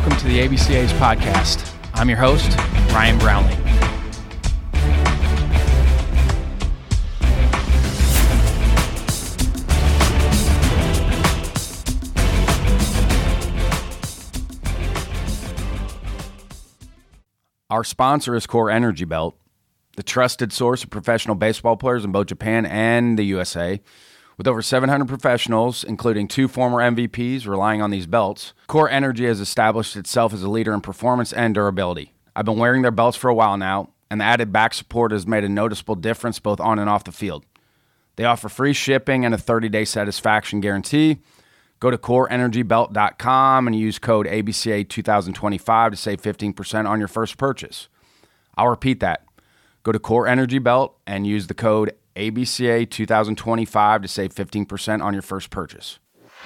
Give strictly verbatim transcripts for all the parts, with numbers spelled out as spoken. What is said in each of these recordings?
welcome to the A B C A's podcast. I'm your host, Ryan Brownlee. Our sponsor is Core Energy Belt, the trusted source of professional baseball players in both Japan and the U S A. With over seven hundred professionals, including two former M V Ps, relying on these belts, Core Energy has established itself as a leader in performance and durability. I've been wearing their belts for a while now, and the added back support has made a noticeable difference both on and off the field. They offer free shipping and a thirty-day satisfaction guarantee. Go to core energy belt dot com and use code A B C A twenty twenty-five to save fifteen percent on your first purchase. I'll repeat that. Go to Core Energy Belt and use the code A B C A twenty twenty-five to save fifteen percent on your first purchase.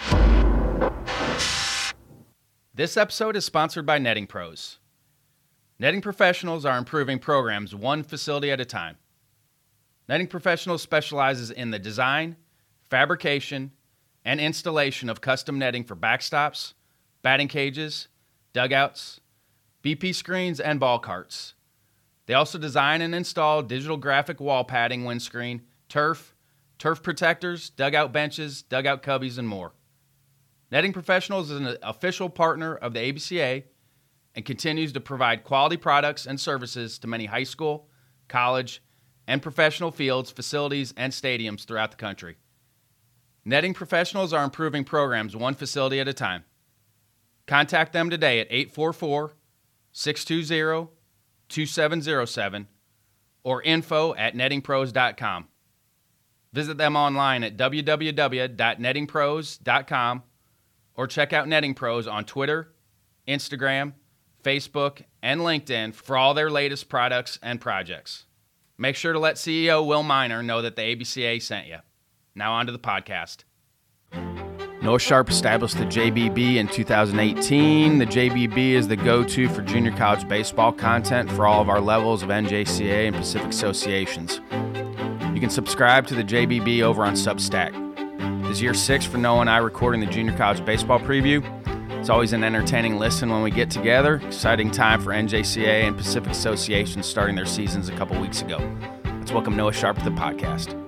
This episode is sponsored by Netting Pros. Netting professionals are improving programs one facility at a time. Netting Professionals specializes in the design, fabrication, and installation of custom netting for backstops, batting cages, dugouts, B P screens, and ball carts. They also design and install digital graphic wall padding, windscreen, turf, turf protectors, dugout benches, dugout cubbies, and more. Netting Professionals is an official partner of the A B C A and continues to provide quality products and services to many high school, college, and professional fields, facilities, and stadiums throughout the country. Netting Professionals are improving programs one facility at a time. Contact them today at eight four four, six two zero, two seven zero seven or info at netting pros dot com. Visit them online at w w w dot netting pros dot com or check out Netting Pros on Twitter, Instagram, Facebook, and LinkedIn for all their latest products and projects. Make sure to let C E O Will Miner know that the A B C A sent you. Now on to the podcast. Noah Sharp established the J B B in two thousand eighteen. The J B B is the go-to for junior college baseball content for all of our levels of N J C A and Pacific associations. You can subscribe to the J B B over on Substack. This is year six for Noah and I recording the junior college baseball preview. It's always an entertaining listen when we get together. Exciting time for N J C A and Pacific associations starting their seasons a couple weeks ago. Let's welcome Noah Sharp to the podcast.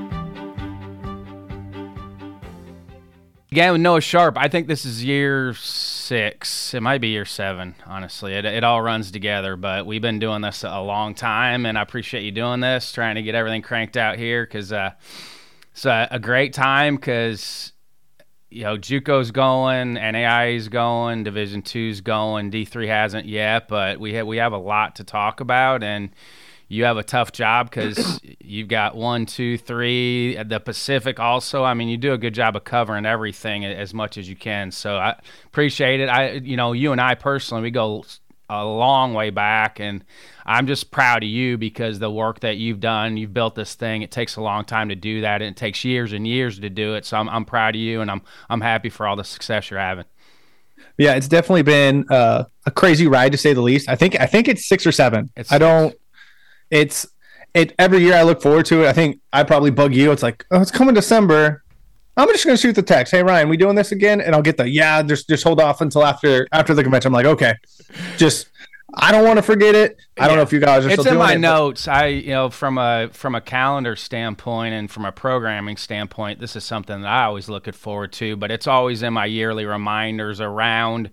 Again with Noah Sharp, I think this is year six. It might be year seven, honestly. It, it all runs together, but we've been doing this a long time, and I appreciate you doing this, trying to get everything cranked out here, because uh, it's a, a great time because, you know, JUCO's going, N A I A's going, Division two's going, D three hasn't yet, but we have, we have a lot to talk about, and you have a tough job because you've got one, two, three, the Pacific also. I mean, you do a good job of covering everything as much as you can. So I appreciate it. I, you know, you and I personally, we go a long way back, and I'm just proud of you because the work that you've done, you've built this thing. It takes a long time to do that, and it takes years and years to do it. So I'm, I'm proud of you, and I'm, I'm happy for all the success you're having. Yeah, it's definitely been uh, a crazy ride to say the least. I think, I think it's six or seven. It's I don't. It's it every year I look forward to it. I think I probably bug you. It's like, oh, it's coming December. I'm just gonna shoot the text. Hey Ryan, we doing this again? And I'll get the yeah. Just just hold off until after after the convention. I'm like, okay, just I don't want to forget it. I don't yeah. know if you guys are it's still in doing my it, notes. I you know from a from a calendar standpoint and from a programming standpoint, this is something that I always look forward to. But it's always in my yearly reminders around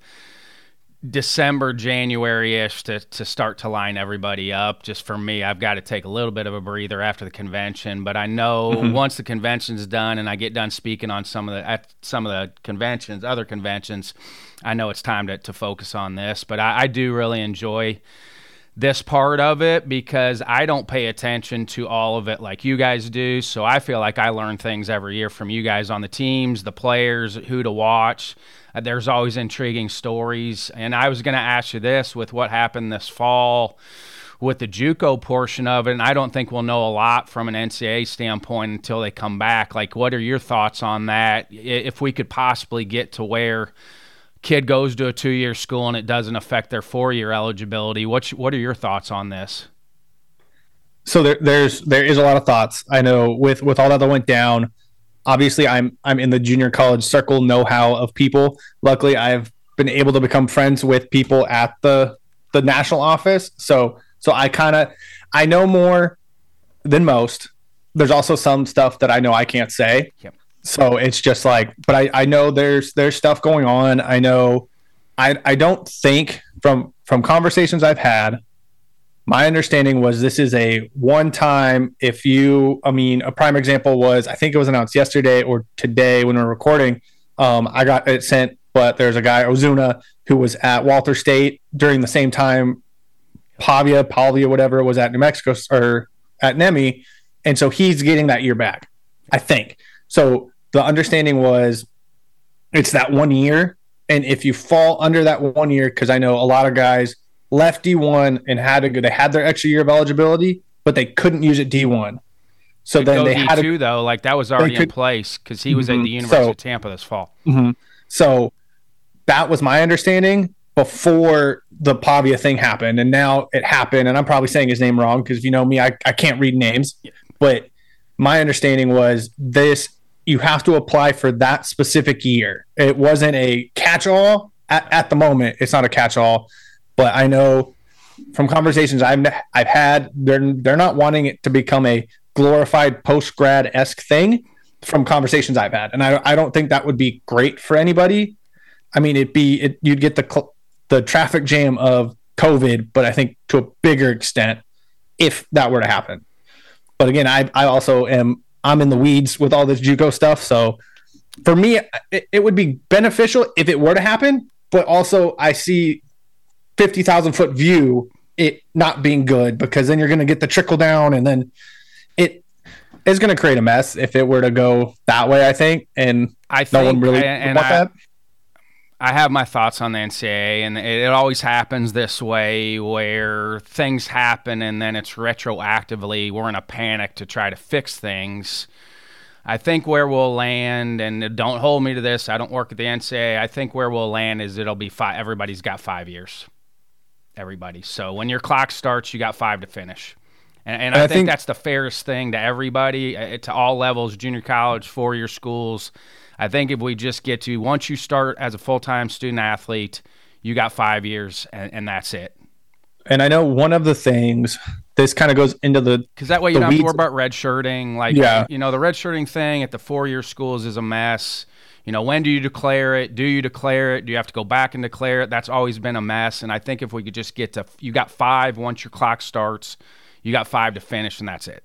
December, January-ish to, to start to line everybody up. Just for me, I've got to take a little bit of a breather after the convention, but I know mm-hmm. once the convention's done and I get done speaking on some of the at some of the conventions, other conventions, I know it's time to, to focus on this. But I, I do really enjoy this part of it because I don't pay attention to all of it like you guys do. So I feel like I learn things every year from you guys on the teams, the players, who to watch. Uh, there's always intriguing stories. And I was going to ask you this with what happened this fall with the JUCO portion of it, and I don't think we'll know a lot from an N C double A standpoint until they come back. Like, what are your thoughts on that? If we could possibly get to where kid goes to a two-year school and it doesn't affect their four-year eligibility, what what are your thoughts on this? So there, there's there is a lot of thoughts. I know with with all that that went down. Obviously, I'm I'm in the junior college circle know-how of people. Luckily, I've been able to become friends with people at the the national office. So so I kind of I know more than most. There's also some stuff that I know I can't say. Yep. So it's just like, but I, I know there's there's stuff going on. I know I I don't think from from conversations I've had, my understanding was this is a one time. If you, I mean, a prime example was, I think it was announced yesterday or today when we we're recording. Um, I got it sent, but there's a guy, Ozuna, who was at Walter State during the same time Pavia, Pavia, whatever, was at New Mexico or at N E M I. And so he's getting that year back, I think. So the understanding was it's that one year. And if you fall under that one year, because I know a lot of guys left D one and had to go, they had their extra year of eligibility, but they couldn't use it D one. So then they D two, had to, though, like that was already could, in place because he was mm-hmm. at the University so, of Tampa this fall. Mm-hmm. So that was my understanding before the Pavia thing happened. And now it happened. And I'm probably saying his name wrong because if you know me, I, I can't read names. Yeah. But my understanding was this, you have to apply for that specific year. It wasn't a catch-all at, at the moment. It's not a catch-all. But I know from conversations I've I've had, they're they're not wanting it to become a glorified post-grad-esque thing from conversations I've had. And I I don't think that would be great for anybody. I mean, it'd be it, you'd get the the traffic jam of COVID, but I think to a bigger extent if that were to happen. But again, I I also am I'm in the weeds with all this JUCO stuff, so for me, it, it would be beneficial if it were to happen. But also, I see fifty thousand foot view it not being good because then you're going to get the trickle down, and then it is going to create a mess if it were to go that way. I think, and I think, no one really and want I, that. I have my thoughts on the N C double A, and it, it always happens this way where things happen and then it's retroactively we're in a panic to try to fix things. I think where we'll land, and don't hold me to this, I don't work at the N C double A, I think where we'll land is it'll be five, everybody's got five years. Everybody. So when your clock starts, you got five to finish. And, and I, I think, think that's the fairest thing to everybody, uh, to all levels, junior college, four-year schools. I think if we just get to, once you start as a full-time student athlete, you got five years, and, and that's it. And I know one of the things, this kind of goes into the because that way you don't have to worry about redshirting. Like, yeah. you know, the redshirting thing at the four-year schools is a mess. You know, when do you declare it? Do you declare it? Do you have to go back and declare it? That's always been a mess. And I think if we could just get to, you got five once your clock starts, you got five to finish, and that's it.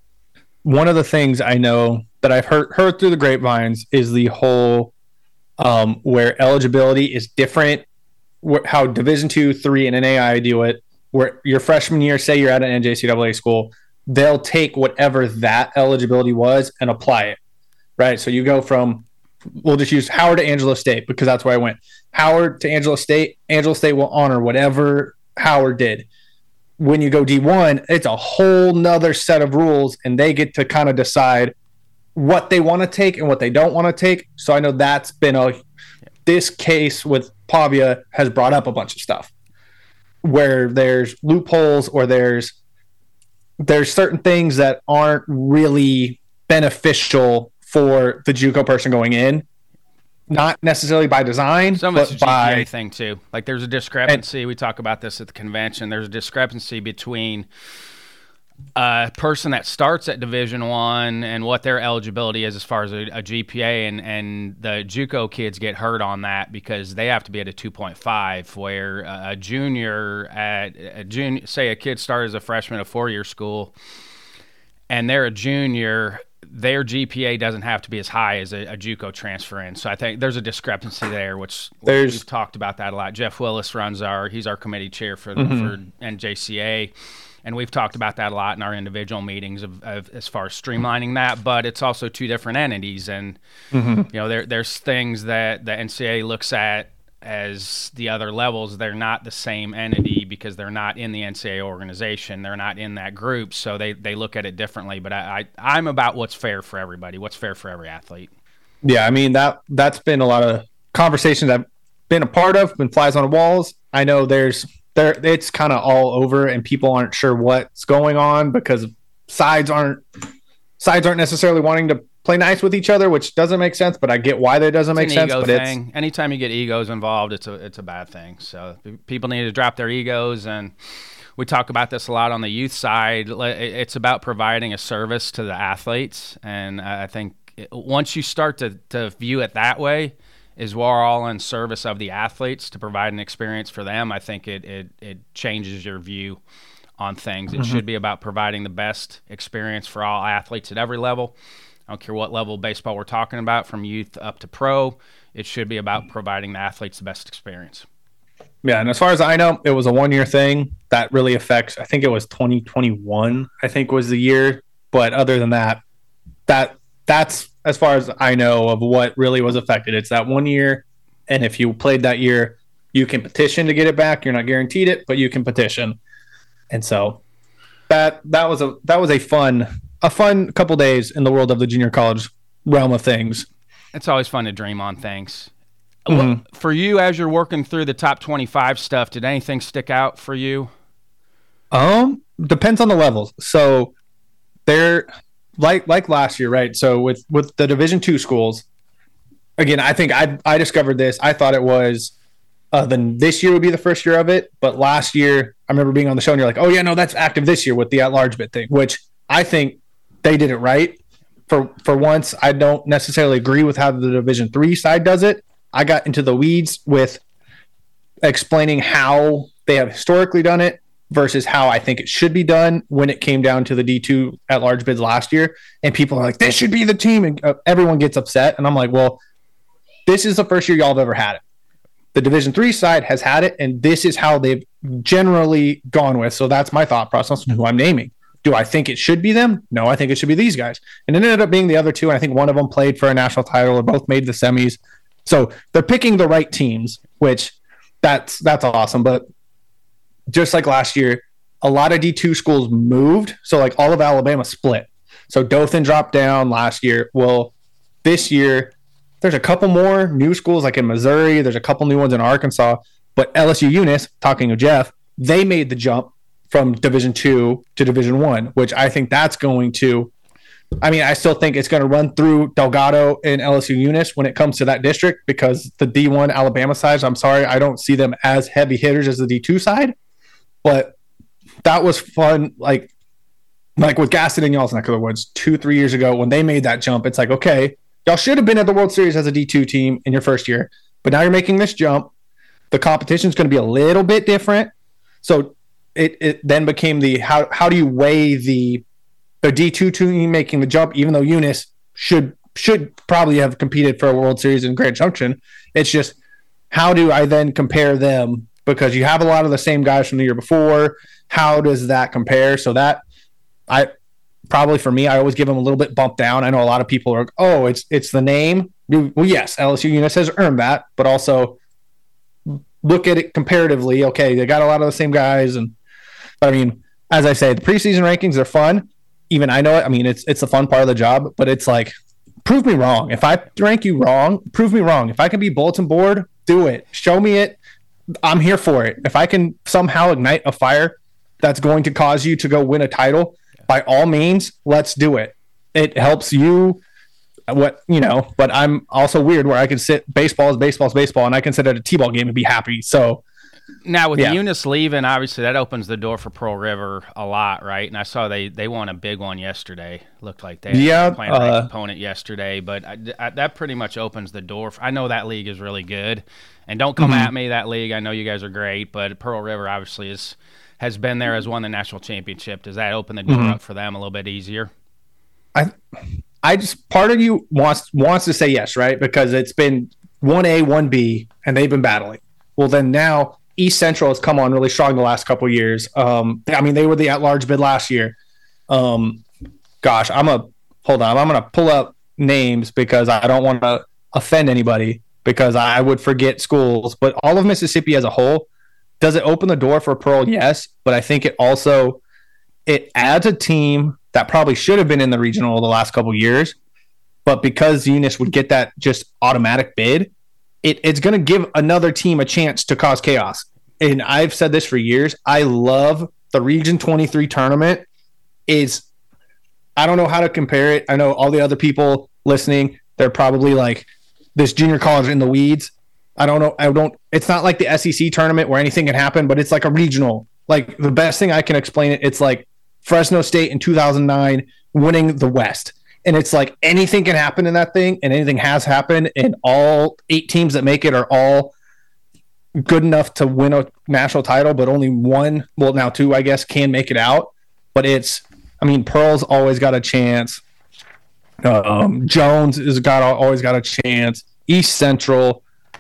One of the things I know that I've heard heard through the grapevines is the whole um, where eligibility is different, wh- how Division two, three, and N A I do it, where your freshman year, say you're at an N J C double A school, they'll take whatever that eligibility was and apply it, right? So you go from, we'll just use Howard to Angelo State because that's where I went. Howard to Angelo State, Angelo State will honor whatever Howard did. When you go D one, it's a whole nother set of rules, and they get to kind of decide what they want to take and what they don't want to take. So I know that's been a, this case with Pavia has brought up a bunch of stuff where there's loopholes or there's, there's certain things that aren't really beneficial for the JUCO person going in. Not necessarily by design, some of it's but a G P A by thing too. Like there's a discrepancy. And, we talk about this at the convention. There's a discrepancy between a person that starts at Division One and what their eligibility is as far as a, a G P A, and and the JUCO kids get hurt on that because they have to be at a two point five. Where a junior at a junior, say a kid started as a freshman at a four-year school, and they're a junior, their G P A doesn't have to be as high as a, a JUCO transfer in. So I think there's a discrepancy there, which there's, we've talked about that a lot. Jeff Willis runs our, he's our committee chair for, mm-hmm. for N J C A. And we've talked about that a lot in our individual meetings of, of as far as streamlining that, but it's also two different entities. And, mm-hmm. you know, there there's things that the N C double A looks at as the other levels. They're not the same entity because they're not in the N C double A organization. They're not in that group, so they, they look at it differently. But I, I, I'm about what's fair for everybody, what's fair for every athlete. Yeah, I mean, that, that's been a lot of conversations I've been a part of, been flies on the walls. I know there's there it's kind of all over and people aren't sure what's going on because sides aren't sides aren't necessarily wanting to play nice with each other, which doesn't make sense, but I get why that doesn't it's make an sense. ego But thing. it's Anytime you get egos involved, it's a it's a bad thing. So people need to drop their egos, and we talk about this a lot on the youth side. It's about providing a service to the athletes, and I think once you start to, to view it that way, is we're all in service of the athletes to provide an experience for them. I think it it, it changes your view on things. It mm-hmm. should be about providing the best experience for all athletes at every level. I don't care what level of baseball we're talking about, from youth up to pro. It should be about providing the athletes the best experience. Yeah, and as far as I know, it was a one-year thing that really affects, I think it was twenty twenty-one, I think was the year. But other than that, that that's as far as I know of what really was affected. It's that one year, and if you played that year, you can petition to get it back. You're not guaranteed it, but you can petition. And so that that was a that was a fun a fun couple days in the world of the junior college realm of things. It's always fun to dream on things. Mm-hmm. Well, for you, as you're working through the top twenty-five stuff, did anything stick out for you? Um, depends on the levels. So they're like like last year, right? So with with the Division two schools, again, I think I I discovered this. I thought it was uh, then this year would be the first year of it, but last year I remember being on the show and you're like, oh yeah, no, that's active this year with the at-large bid thing, which I think they did it right. For for once, I don't necessarily agree with how the Division three side does it. I got into the weeds with explaining how they have historically done it versus how I think it should be done when it came down to the D two at-large bids last year. And people are like, this should be the team. And uh, everyone gets upset. And I'm like, well, this is the first year y'all have ever had it. The Division three side has had it, and this is how they've generally gone with. So that's my thought process on who I'm naming. Do I think it should be them? No, I think it should be these guys. And it ended up being the other two. And I think one of them played for a national title or both made the semis. So they're picking the right teams, which that's that's awesome. But just like last year, a lot of D two schools moved. So like all of Alabama split. So Dothan dropped down last year. Well, this year, there's a couple more new schools like in Missouri. There's a couple new ones in Arkansas. But L S U Eunice, talking to Jeff, they made the jump from Division two to Division one, which I think that's going to I mean, I still think it's going to run through Delgado and L S U Eunice when it comes to that district, because the D one Alabama side, I'm sorry, I don't see them as heavy hitters as the D two side. But that was fun. Like, like with Gaston and y'all's neck of the woods two, three years ago when they made that jump, it's like, okay, y'all should have been at the World Series as a D two team in your first year, but now you're making this jump. The competition is going to be a little bit different. So it, it then became the how how do you weigh the the D two team making the jump, even though Eunice should should probably have competed for a World Series in Grand Junction. It's just, how do I then compare them? Because you have a lot of the same guys from the year before. How does that compare? So that, I probably for me, I always give them a little bit bump down. I know a lot of people are like, oh, it's it's the name. Well, yes, L S U Eunice has earned that, but also look at it comparatively. Okay, they got a lot of the same guys. And but I mean, as I say, the preseason rankings, they're fun. Even I know it. I mean, it's it's a fun part of the job, but it's like, prove me wrong. If I rank you wrong, prove me wrong. If I can be bulletin board, do it. Show me it. I'm here for it. If I can somehow ignite a fire that's going to cause you to go win a title, by all means, let's do it. It helps you. What you know, but I'm also weird where I can sit baseball is baseball is baseball, and I can sit at a T-ball game and be happy. So. Now, with yeah. Eunice leaving, obviously that opens the door for Pearl River a lot, right? And I saw they, they won a big one yesterday. Looked like they yeah, were playing a uh, opponent yesterday, but I, I, that pretty much opens the door. For, I know that league is really good, and don't come mm-hmm. at me, that league. I know you guys are great, but Pearl River obviously is has been there, has won the national championship. Does that open the door mm-hmm. up for them a little bit easier? I I just part of you wants wants to say yes, right? Because it's been one A, one B, and they've been battling. Well, then now East Central has come on really strong the last couple of years. Um, I mean, they were the at-large bid last year. Um, gosh, I'm a hold on. I'm going to pull up names because I don't want to offend anybody, because I would forget schools. But all of Mississippi as a whole, does it open the door for Pearl? Yes, but I think it also it adds a team that probably should have been in the regional the last couple of years, but because Eunice would get that just automatic bid, It, it's going to give another team a chance to cause chaos. And I've said this for years. I love the Region twenty-three tournament. Is I don't know how to compare it. I know all the other people listening, they're probably like this junior college in the weeds. I don't know. I don't, it's not like the S E C tournament where anything can happen, but it's like a regional. Like the best thing I can explain it, it's like Fresno State in two thousand nine winning the West. And it's like anything can happen in that thing, and anything has happened, and all eight teams that make it are all good enough to win a national title, but only one, well, now two, I guess, can make it out. But it's, I mean, Pearl's always got a chance. Um, Jones has got always got a chance. East Central.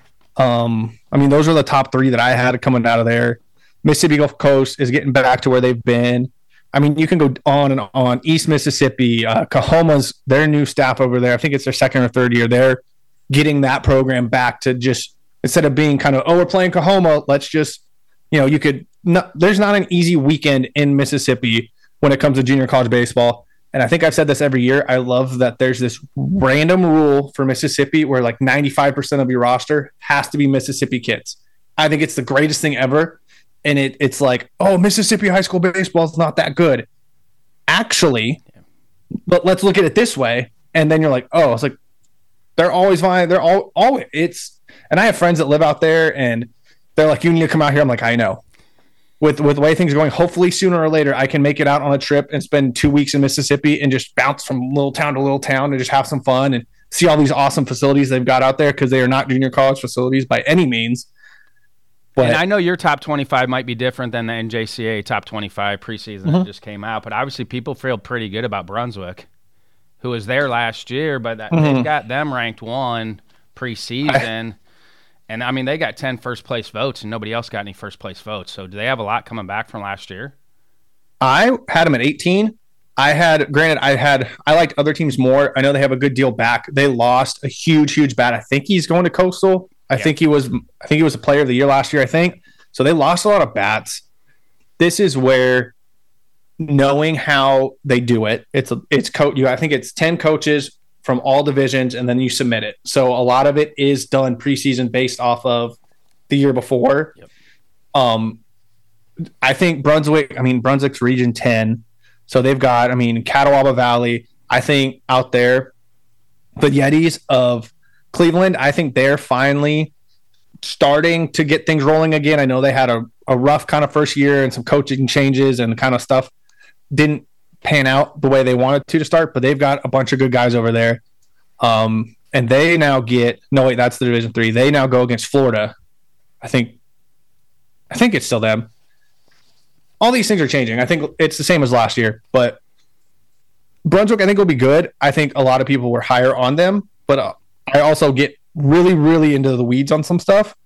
Um, I mean, those are the top three that I had coming out of there. Mississippi Gulf Coast is getting back to where they've been. I mean, you can go on and on. East Mississippi, uh, Cahoma's their new staff over there. I think it's their second or third year. They're getting that program back to just, instead of being kind of, oh, we're playing Cahoma, let's just, you know, you could, not, there's not an easy weekend in Mississippi when it comes to junior college baseball. And I think I've said this every year. I love that there's this random rule for Mississippi where like ninety-five percent of your roster has to be Mississippi kids. I think it's the greatest thing ever. And it it's like, oh, Mississippi high school baseball is not that good. Actually, but let's look at it this way. And then you're like, oh, it's like, they're always fine. They're all, always, it's, and I have friends that live out there and they're like, you need to come out here. I'm like, I know. With with the way things are going, hopefully sooner or later I can make it out on a trip and spend two weeks in Mississippi and just bounce from little town to little town and just have some fun and see all these awesome facilities they've got out there, because they are not junior college facilities by any means. But, and I know your top twenty-five might be different than the N J C A top twenty-five preseason mm-hmm. that just came out, but obviously people feel pretty good about Brunswick, who was there last year, but that, mm-hmm. they've got them ranked one preseason. I, And, I mean, they got ten first-place votes, and nobody else got any first-place votes. So do they have a lot coming back from last year? I had them at eighteen. I had, granted, I had, I liked other teams more. I know they have a good deal back. They lost a huge, huge bat. I think he's going to Coastal. I yeah. think he was, I think he was a player of the year last year, I think. So they lost a lot of bats. This is where knowing how they do it, it's, it's coach, you, I think it's ten coaches from all divisions, and then you submit it. So a lot of it is done preseason based off of the year before. Yep. Um, I think Brunswick, I mean, Brunswick's region ten. So they've got, I mean, Catawba Valley. I think out there, the Yetis of Cleveland, I think they're finally starting to get things rolling again. I know they had a, a rough kind of first year and some coaching changes and kind of stuff didn't pan out the way they wanted to to start, but they've got a bunch of good guys over there. Um, and they now get, no, wait, that's the Division Three. They now go against Florida. I think, I think it's still them. All these things are changing. I think it's the same as last year, but Brunswick, I think will be good. I think a lot of people were higher on them, but uh, I also get really, really into the weeds on some stuff.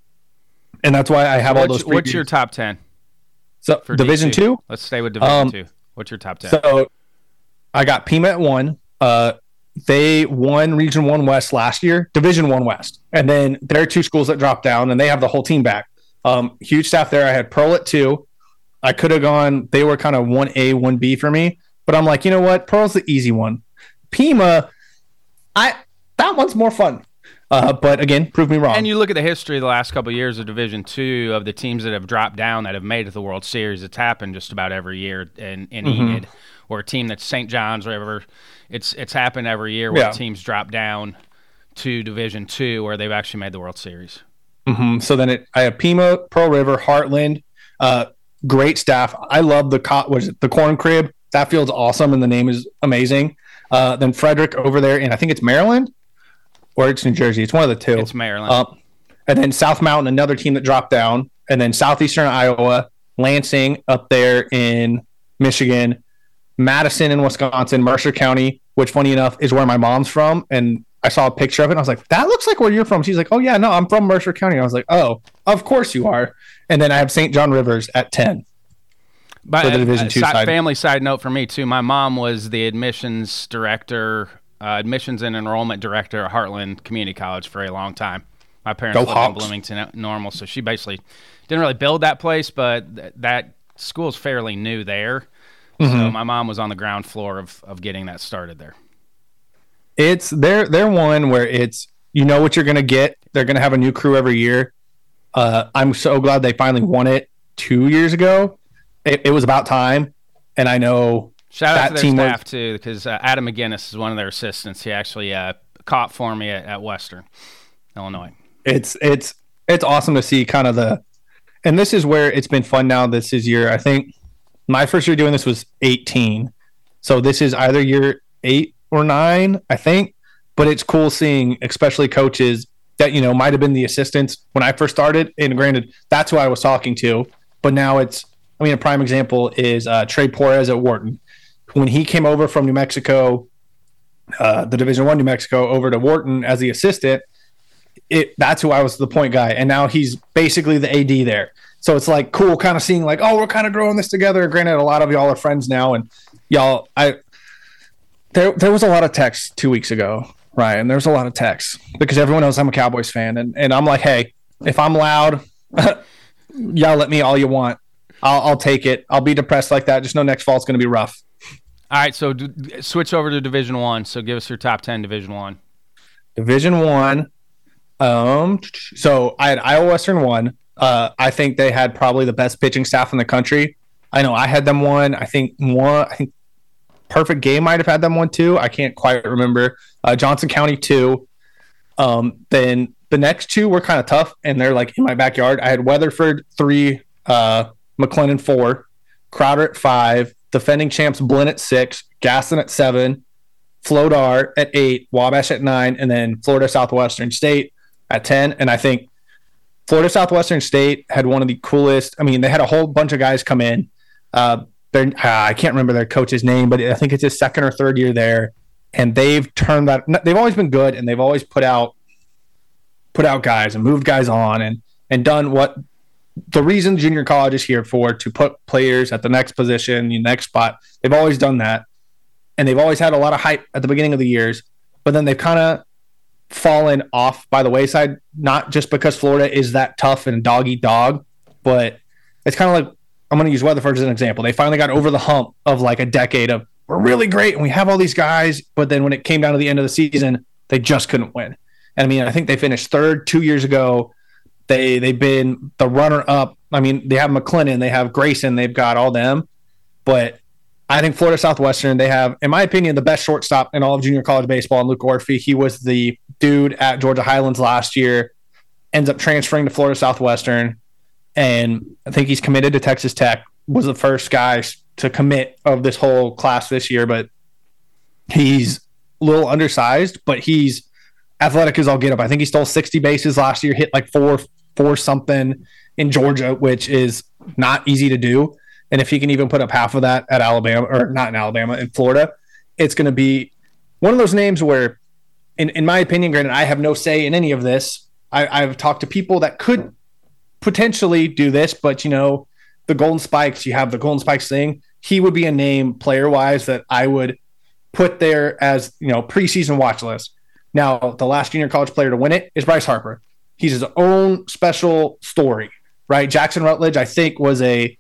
And that's why I have what's, all those. What's your top ten? So for Division D two? Let's stay with Division um, two. What's your top ten? So I got Pima at one. Uh, they won Region One West last year, Division One West, and then there are two schools that dropped down, and they have the whole team back. Um, huge staff there. I had Pearl at two. I could have gone. They were kind of one A, one B for me, but I'm like, you know what? Pearl's the easy one. Pima, I that one's more fun. Uh, but again, prove me wrong. And you look at the history of the last couple of years of Division Two of the teams that have dropped down that have made it to the World Series. It's happened just about every year in, in mm-hmm. Enid, or a team that's Saint John's or whatever. It's it's happened every year where yeah. teams drop down to Division Two where they've actually made the World Series. Mm-hmm. So then it, I have Pima, Pearl River, Heartland, uh, great staff. I love the co- was it the Corn Crib. That field's awesome, and the name is amazing. Uh, then Frederick over there, and I think it's Maryland. Or it's New Jersey. It's one of the two. It's Maryland. Uh, and then South Mountain, another team that dropped down. And then Southeastern Iowa, Lansing up there in Michigan, Madison in Wisconsin, Mercer County, which, funny enough, is where my mom's from. And I saw a picture of it, and I was like, that looks like where you're from. She's like, oh, yeah, no, I'm from Mercer County. I was like, oh, of course you are. And then I have Saint John Rivers at ten. But for the Division Two side. Family side note for me, too. My mom was the admissions director Uh, admissions and enrollment director at Heartland Community College for a long time. My parents Go lived Hawks. in Bloomington Normal, so she basically didn't really build that place, but th- that school's fairly new there. Mm-hmm. So my mom was on the ground floor of, of getting that started there. It's they're they're one where it's, you know what you're going to get. They're going to have a new crew every year. Uh, I'm so glad they finally won it two years ago. It, it was about time, and I know Shout out to their team staff, was, too, because uh, Adam McGinnis is one of their assistants. He actually uh, caught for me at, at Western, Illinois. It's it's it's awesome to see kind of the – and this is where it's been fun now this is year. I think my first year doing this was eighteen. So this is either year eight or nine, I think. But it's cool seeing especially coaches that, you know, might have been the assistants when I first started. And granted, that's who I was talking to. But now it's – I mean, a prime example is uh, Trey Porres at Wharton. When he came over from New Mexico, uh, the Division One New Mexico, over to Wharton as the assistant, it that's who I was the point guy. And now he's basically the A D there. So it's like cool kind of seeing like, oh, we're kind of growing this together. Granted, a lot of y'all are friends now. And y'all, I there there was a lot of texts two weeks ago, Ryan. There's a lot of texts because everyone knows I'm a Cowboys fan. And, and I'm like, hey, if I'm loud, y'all let me all you want. I'll, I'll take it. I'll be depressed like that. Just know next fall it's going to be rough. All right, so d- switch over to Division One. So give us your top ten Division One. Division One. Um, so I had Iowa Western one. Uh, I think they had probably the best pitching staff in the country. I know I had them one. I think one. I think Perfect Game might have had them one too. I can't quite remember. Uh, Johnson County two. Um, then the next two were kind of tough, and they're like in my backyard. I had Weatherford three, uh, McLennan four, Crowder at five. Defending champs Blinn at six, Gaston at seven, Flodar at eight, Wabash at nine, and then Florida Southwestern State at ten. And I think Florida Southwestern State had one of the coolest. I mean, they had a whole bunch of guys come in. Uh, uh, I can't remember their coach's name, but I think it's his second or third year there. And they've turned that. They've always been good, and they've always put out put out guys and moved guys on and and done what. The reason junior college is here for, to put players at the next position, the next spot. They've always done that. And they've always had a lot of hype at the beginning of the years. But then they've kind of fallen off by the wayside, not just because Florida is that tough and dog eat dog, but it's kind of like, I'm going to use Weatherford as an example. They finally got over the hump of like a decade of, we're really great and we have all these guys. But then when it came down to the end of the season, they just couldn't win. And I mean, I think they finished third two years ago. They, they've been the runner-up. I mean, they have McLennan, they have Grayson, they've got all them. But I think Florida Southwestern, they have, in my opinion, the best shortstop in all of junior college baseball, in Luke Orphy. He was the dude at Georgia Highlands last year, ends up transferring to Florida Southwestern, and I think he's committed to Texas Tech, was the first guy to commit of this whole class this year. But he's a little undersized, but he's athletic as I'll get up. I think he stole sixty bases last year, hit like four, four something in Georgia, which is not easy to do. And if he can even put up half of that at Alabama, or not in Alabama, in Florida, it's going to be one of those names where, in, in my opinion, granted, I have no say in any of this. I, I've talked to people that could potentially do this, but, you know, the Golden Spikes, you have the Golden Spikes thing. He would be a name player-wise that I would put there as, you know, preseason watch list. Now, the last junior college player to win it is Bryce Harper. He's his own special story, right? Jackson Rutledge, I think, was a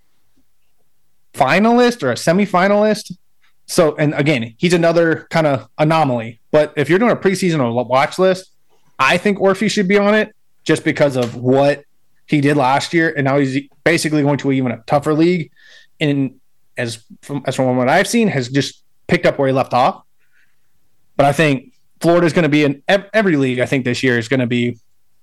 finalist or a semifinalist. So, and again, he's another kind of anomaly. But if you're doing a preseason or watch list, I think Orphy should be on it just because of what he did last year. And now he's basically going to even a tougher league. And as from, as from what I've seen, has just picked up where he left off. But I think Florida's going to be in every league. I think this year is going to be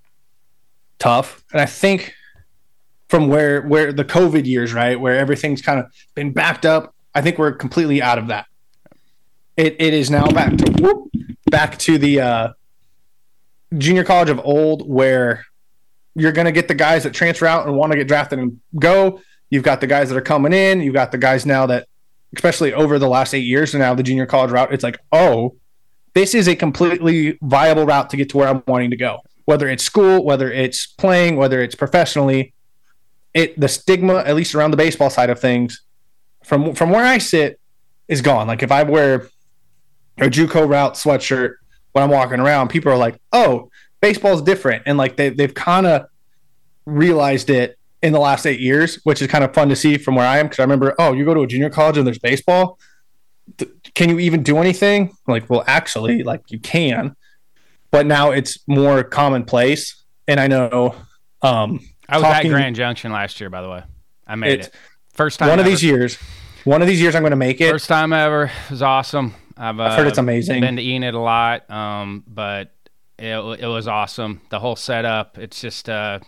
tough. And I think from where, where the COVID years, right, where everything's kind of been backed up, I think we're completely out of that. It It is now back to whoop, back to the uh, junior college of old, where you're going to get the guys that transfer out and want to get drafted and go. You've got the guys that are coming in. You've got the guys now that, especially over the last eight years, and now the junior college route, it's like, oh, this is a completely viable route to get to where I'm wanting to go. Whether it's school, whether it's playing, whether it's professionally, it the stigma, at least around the baseball side of things, from from where I sit, is gone. Like if I wear a JUCO route sweatshirt when I'm walking around, people are like, oh, baseball's different. And like they, they've kind of realized it in the last eight years, which is kind of fun to see from where I am. Because I remember, oh, you go to a junior college and there's baseball. Can you even do anything? I'm like, well, actually, like you can. But now it's more commonplace. And I know um, I was talking, at Grand Junction last year, by the way. I made it. First time One ever. of these years. One of these years I'm going to make it. First time ever. It was awesome. I've, uh, I've heard it's amazing. Been to Enid a lot, um, but it, it was awesome. The whole setup. It's just uh,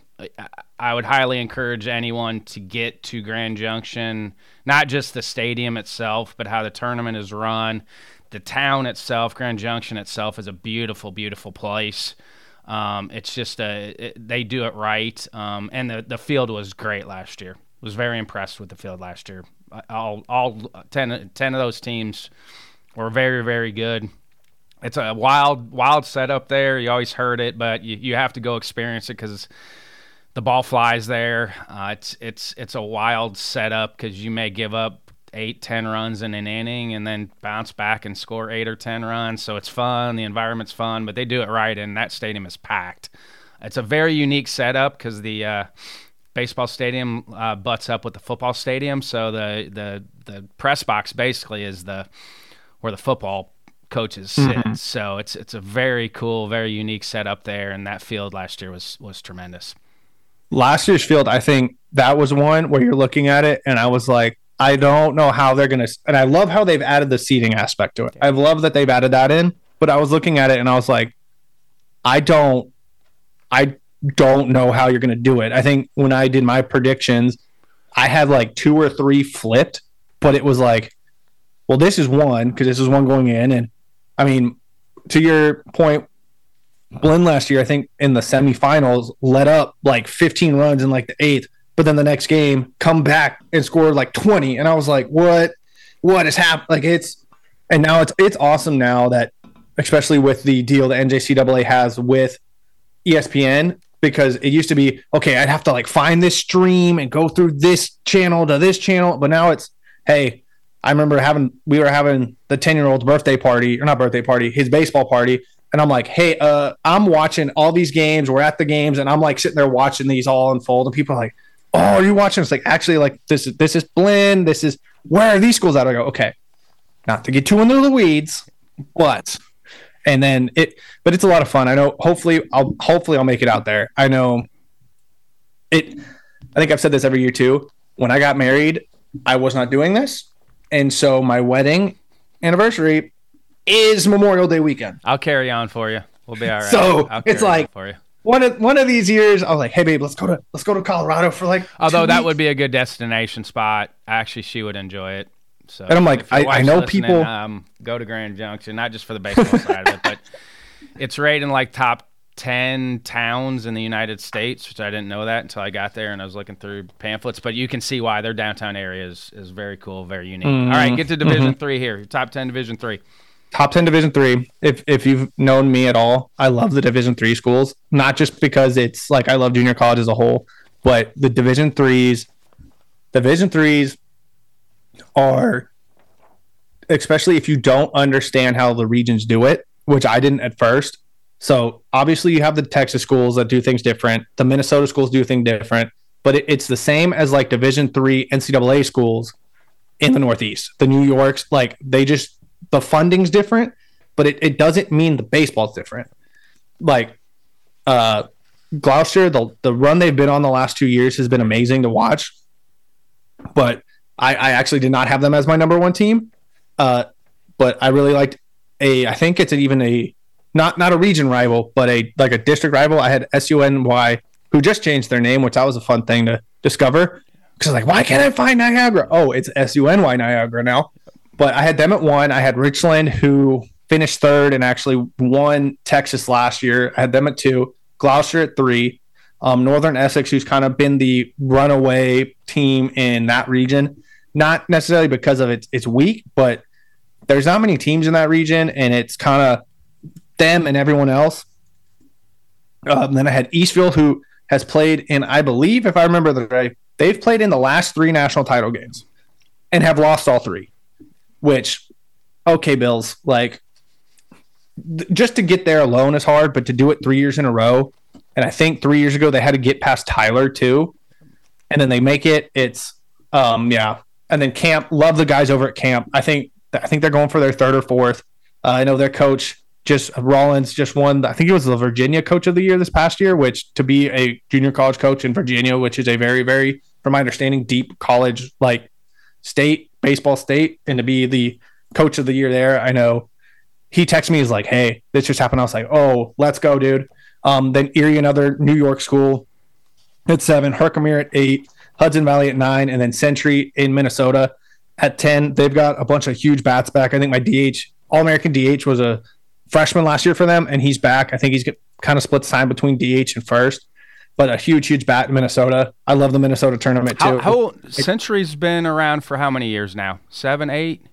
I would highly encourage anyone to get to Grand Junction, not just the stadium itself, but how the tournament is run. The town itself, Grand Junction itself, is a beautiful, beautiful place. Um, it's just a, it, they do it right, um, and the, the field was great last year. Was very impressed with the field last year. All all ten, ten of those teams were very, very good. It's a wild, wild setup there. You always heard it, but you, you have to go experience it because the ball flies there. Uh, it's it's it's a wild setup because you may give up eight, ten runs in an inning and then bounce back and score eight or ten runs. So it's fun. The environment's fun, but they do it right, and that stadium is packed. It's a very unique setup because the uh, – baseball stadium uh, butts up with the football stadium, so the the the press box basically is the where the football coaches sit. Mm-hmm. So it's it's a very cool, very unique setup there, and that field last year was was tremendous. Last year's field, I think that was one where you're looking at it, and I was like, I don't know how they're gonna. And I love how they've added the seating aspect to it. Yeah. I love that they've added that in, but I was looking at it and I was like, I don't, I. don't know how you're going to do it. I think when I did my predictions, I had like two or three flipped, but it was like, well, this is one because this is one going in. And I mean, to your point, Blinn last year, I think in the semifinals, let up like fifteen runs in like the eighth, but then the next game come back and scored like twenty. And I was like, what, what is happening? Like it's, and now it's, it's awesome now that, especially with the deal that N J C A A has with E S P N, because it used to be, okay, I'd have to like find this stream and go through this channel to this channel. But now it's, hey, I remember having, we were having the ten-year-old's birthday party, or not birthday party, his baseball party. And I'm like, hey, uh, I'm watching all these games. We're at the games. And I'm like sitting there watching these all unfold. And people are like, oh, are you watching? It's like, actually, like this is, this is Blinn. This is, where are these schools at? I go, okay, not to get too into the weeds, but... And then it, but it's a lot of fun. I know. Hopefully, I'll hopefully I'll make it out there. I know. It. I think I've said this every year too. When I got married, I was not doing this, and so my wedding anniversary is Memorial Day weekend. I'll carry on for you. We'll be all right. So it's like for you. One of one of these years, I was like, hey babe, let's go to let's go to Colorado for like. Although that weeks. would be a good destination spot. Actually, she would enjoy it. So and I'm like, I, I know people um, go to Grand Junction, not just for the baseball side of it, but it's rated in like top ten towns in the United States, which I didn't know that until I got there and I was looking through pamphlets. But you can see why their downtown area is, is very cool, very unique. Mm-hmm. All right, get to Division mm-hmm. three here. Top ten Division three. Top ten Division three. If if you've known me at all, I love the Division three schools. Not just because it's like I love junior college as a whole, but the Division threes, Division threes. Are, especially if you don't understand how the regions do it, which I didn't at first. So obviously you have the Texas schools that do things different. The Minnesota schools do things different, but it, it's the same as like Division three N C double A schools in the Northeast. The New Yorks, like they just, the funding's different, but it, it doesn't mean the baseball's different. Like uh, Gloucester, the, the run they've been on the last two years has been amazing to watch, but I, I actually did not have them as my number one team, uh, but I really liked a. I think it's an, even a not not a region rival, but a like a district rival. I had S U N Y, who just changed their name, which that was a fun thing to discover. Because like, why can't I find Niagara? Oh, it's S U N Y Niagara now. But I had them at one. I had Richland, who finished third and actually won Texas last year. I had them at two. Gloucester at three. Um, Northern Essex, who's kind of been the runaway team in that region. Not necessarily because of its it's weak, but there's not many teams in that region, and it's kind of them and everyone else. Um, then I had Eastville, who has played in, I believe, if I remember the right, they've played in the last three national title games and have lost all three. Which, okay, Bills, like th- just to get there alone is hard, but to do it three years in a row, and I think three years ago they had to get past Tyler too, and then they make it. It's um, yeah. And then Camp, love the guys over at Camp. I think I think they're going for their third or fourth. Uh, I know their coach, just Rollins, just won. I think it was the Virginia Coach of the Year this past year, which to be a junior college coach in Virginia, which is a very, very, from my understanding, deep college like State, baseball state, and to be the coach of the year there. I know he texted me, he's like, hey, this just happened. I was like, oh, let's go, dude. Um, then Erie, another New York school at seven, Herkimer at eight, Hudson Valley at nine, and then Century in Minnesota at ten. They've got a bunch of huge bats back. I think my D H, All-American D H, was a freshman last year for them, and he's back. I think he's kind of split time between D H and first, but a huge, huge bat in Minnesota. I love the Minnesota tournament too. How, how Century's been around for how many years now? Seven, eight?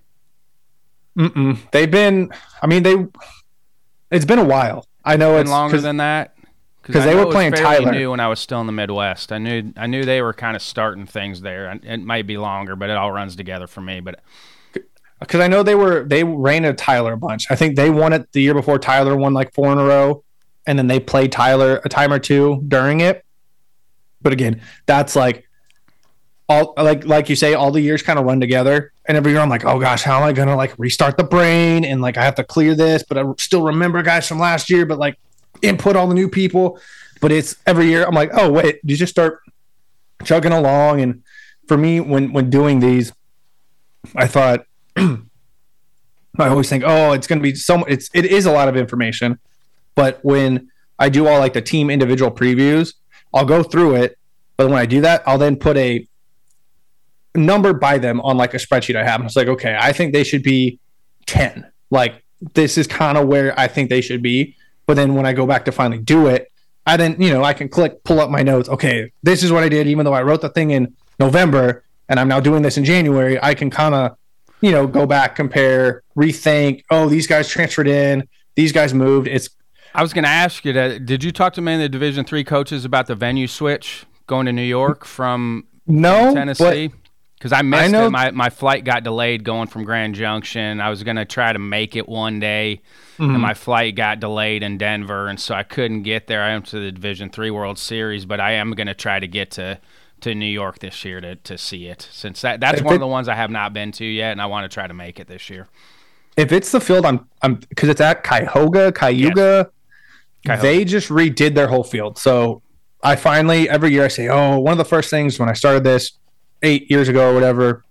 Mm-mm. They've been, I mean, they, it's been a while. I know been it's longer than that. Because they were playing Tyler. New when I was still in the Midwest. I knew I knew they were kind of starting things there. It might be longer, but it all runs together for me. But because I know they were they ran a Tyler a bunch. I think they won it the year before Tyler won like four in a row, and then they played Tyler a time or two during it. But again, that's like all like like you say, all the years kind of run together. And every year I'm like, oh gosh, how am I gonna like restart the brain and like I have to clear this, but I still remember guys from last year, but like input all the new people. But it's every year I'm like, oh wait, you just start chugging along. And for me, when when doing these, I thought I always think, oh, it's gonna be so it's it is a lot of information. But when I do all like the team individual previews, I'll go through it. But when I do that, I'll then put a number by them on like a spreadsheet I have. And it's like, okay, I think they should be ten. Like this is kind of where I think they should be. But then when I go back to finally do it, I then, you know, I can click, pull up my notes. Okay, this is what I did, even though I wrote the thing in November and I'm now doing this in January, I can kind of, you know, go back, compare, rethink. Oh, these guys transferred in, these guys moved. It's I was going to ask you that. Did you talk to many of the Division three coaches about the venue switch going to New York from no, Tennessee? Because I missed I know, it. My my flight got delayed going from Grand Junction. I was going to try to make it one day, mm-hmm. and my flight got delayed in Denver, and so I couldn't get there. I am to the Division three World Series, but I am going to try to get to, to New York this year to, to see it, since that, that's one it, of the ones I have not been to yet, and I want to try to make it this year. If it's the field, I'm I'm because it's at Cuyahoga, Cayuga. Yes. Cuyahoga. They just redid their whole field. So I finally, every year I say, oh, one of the first things when I started this eight years ago or whatever,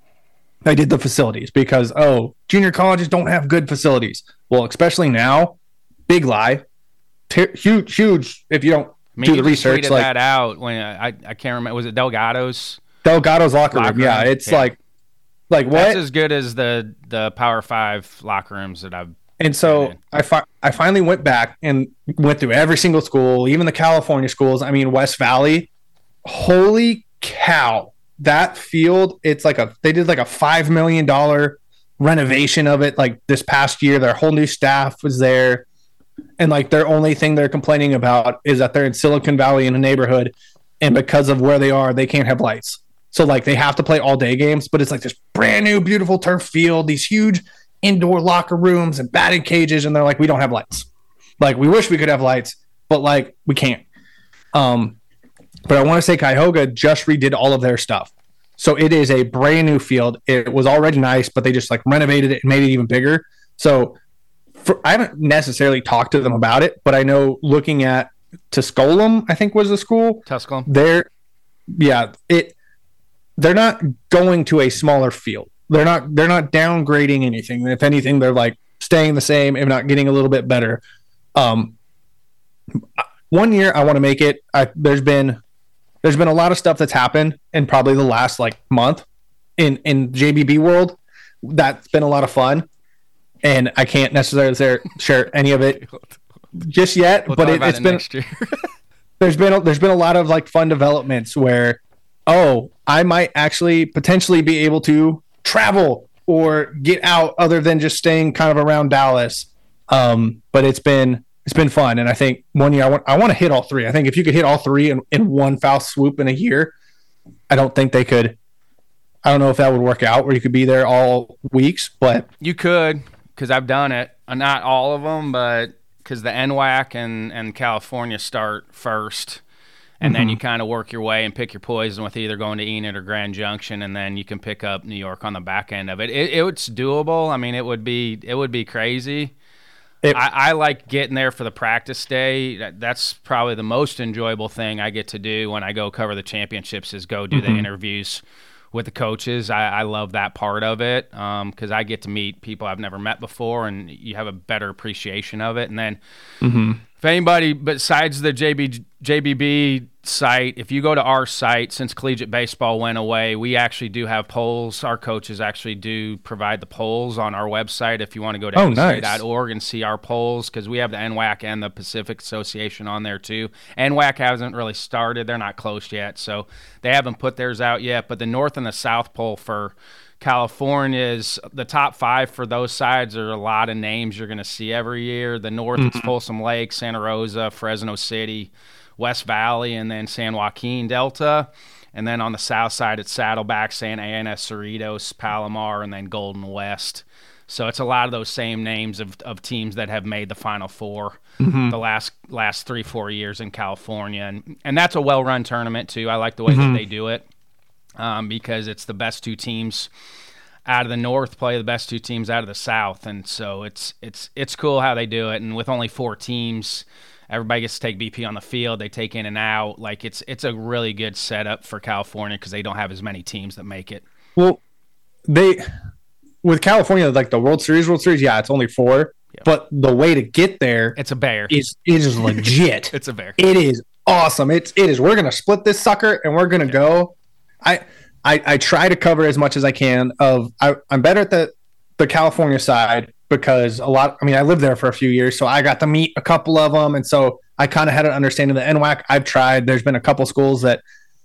I did the facilities because, oh, junior colleges don't have good facilities. Well, especially now, big lie, T- huge, huge. If you don't I mean, do you the research, tweeted like that out when I, I can't remember. Was it Delgado's? Delgado's locker, locker room. Yeah, room? It's yeah. like, like what? That's as good as the the Power Five locker rooms that I've. And so I fi- I finally went back and went through every single school, even the California schools. I mean, West Valley. Holy cow. That field, it's like a they did like a five million dollars renovation of it like this past year. Their whole new staff was there. And like their only thing they're complaining about is that they're in Silicon Valley in a neighborhood. And because of where they are, they can't have lights. So like they have to play all day games, but it's like this brand new, beautiful turf field, these huge indoor locker rooms and batting cages. And they're like, we don't have lights. Like we wish we could have lights, but like we can't. Um, But I want to say Cuyahoga just redid all of their stuff. So it is a brand new field. It was already nice, but they just like renovated it and made it even bigger. So for, I haven't necessarily talked to them about it, but I know looking at Tusculum, I think was the school. Tusculum. They're, yeah, it, they're not going to a smaller field. They're not, they're not downgrading anything. If anything, they're like staying the same, if not getting a little bit better. Um, one year I want to make it. I, there's been, There's been a lot of stuff that's happened in probably the last like month in, in J B B world. That's been a lot of fun. And I can't necessarily share any of it just yet, we'll but it, it's it been, there's been, a, there's been a lot of like fun developments where, oh, I might actually potentially be able to travel or get out other than just staying kind of around Dallas. Um, but it's been, It's been fun, and I think one year I want I want to hit all three. I think if you could hit all three in, in one foul swoop in a year, I don't think they could. I don't know if that would work out where you could be there all weeks, but you could because I've done it. Not all of them, but because the N W A C and, and California start first, and mm-hmm. then you kind of work your way and pick your poison with either going to Enid or Grand Junction, and then you can pick up New York on the back end of it. it it's doable. I mean, it would be it would be crazy. It, I, I like getting there for the practice day. That, that's probably the most enjoyable thing I get to do when I go cover the championships is go do mm-hmm. the interviews with the coaches. I, I love that part of it because um, I get to meet people I've never met before, and you have a better appreciation of it. And then mm-hmm. if anybody besides the J B, J B B site, if you go to our site, since collegiate baseball went away, we actually do have polls. Our coaches actually do provide the polls on our website if you want to go to oh, N C A A dot org nice. and see our polls, because we have the N W A C and the Pacific Association on there too. N W A C hasn't really started. They're not closed yet, so they haven't put theirs out yet. But the North and the South poll for California's, the top five for those sides are a lot of names you're going to see every year. The North, mm-hmm. it's Folsom Lake, Santa Rosa, Fresno City, West Valley, and then San Joaquin Delta. And then on the south side, it's Saddleback, Santa Ana, Cerritos, Palomar, and then Golden West. So it's a lot of those same names of, of teams that have made the Final Four mm-hmm. the last last three, four years in California. And, and that's a well-run tournament, too. I like the way mm-hmm. that they do it um, because it's the best two teams out of the North play the best two teams out of the South. And so it's it's it's cool how they do it. And with only four teams, everybody gets to take B P on the field. They take in and out. Like it's it's a really good setup for California because they don't have as many teams that make it. Well, they with California, like the World Series, World Series, yeah, it's only four. Yep. But the way to get there, it's a bear. Is it is legit. It's a bear. It is awesome. It's it is. We're gonna split this sucker and we're gonna yeah. go. I, I I try to cover as much as I can. Of I, I'm better at the the California side, because a lot, I mean, I lived there for a few years, so I got to meet a couple of them. And so I kind of had an understanding of the N W A C. I've tried, there's been a couple schools that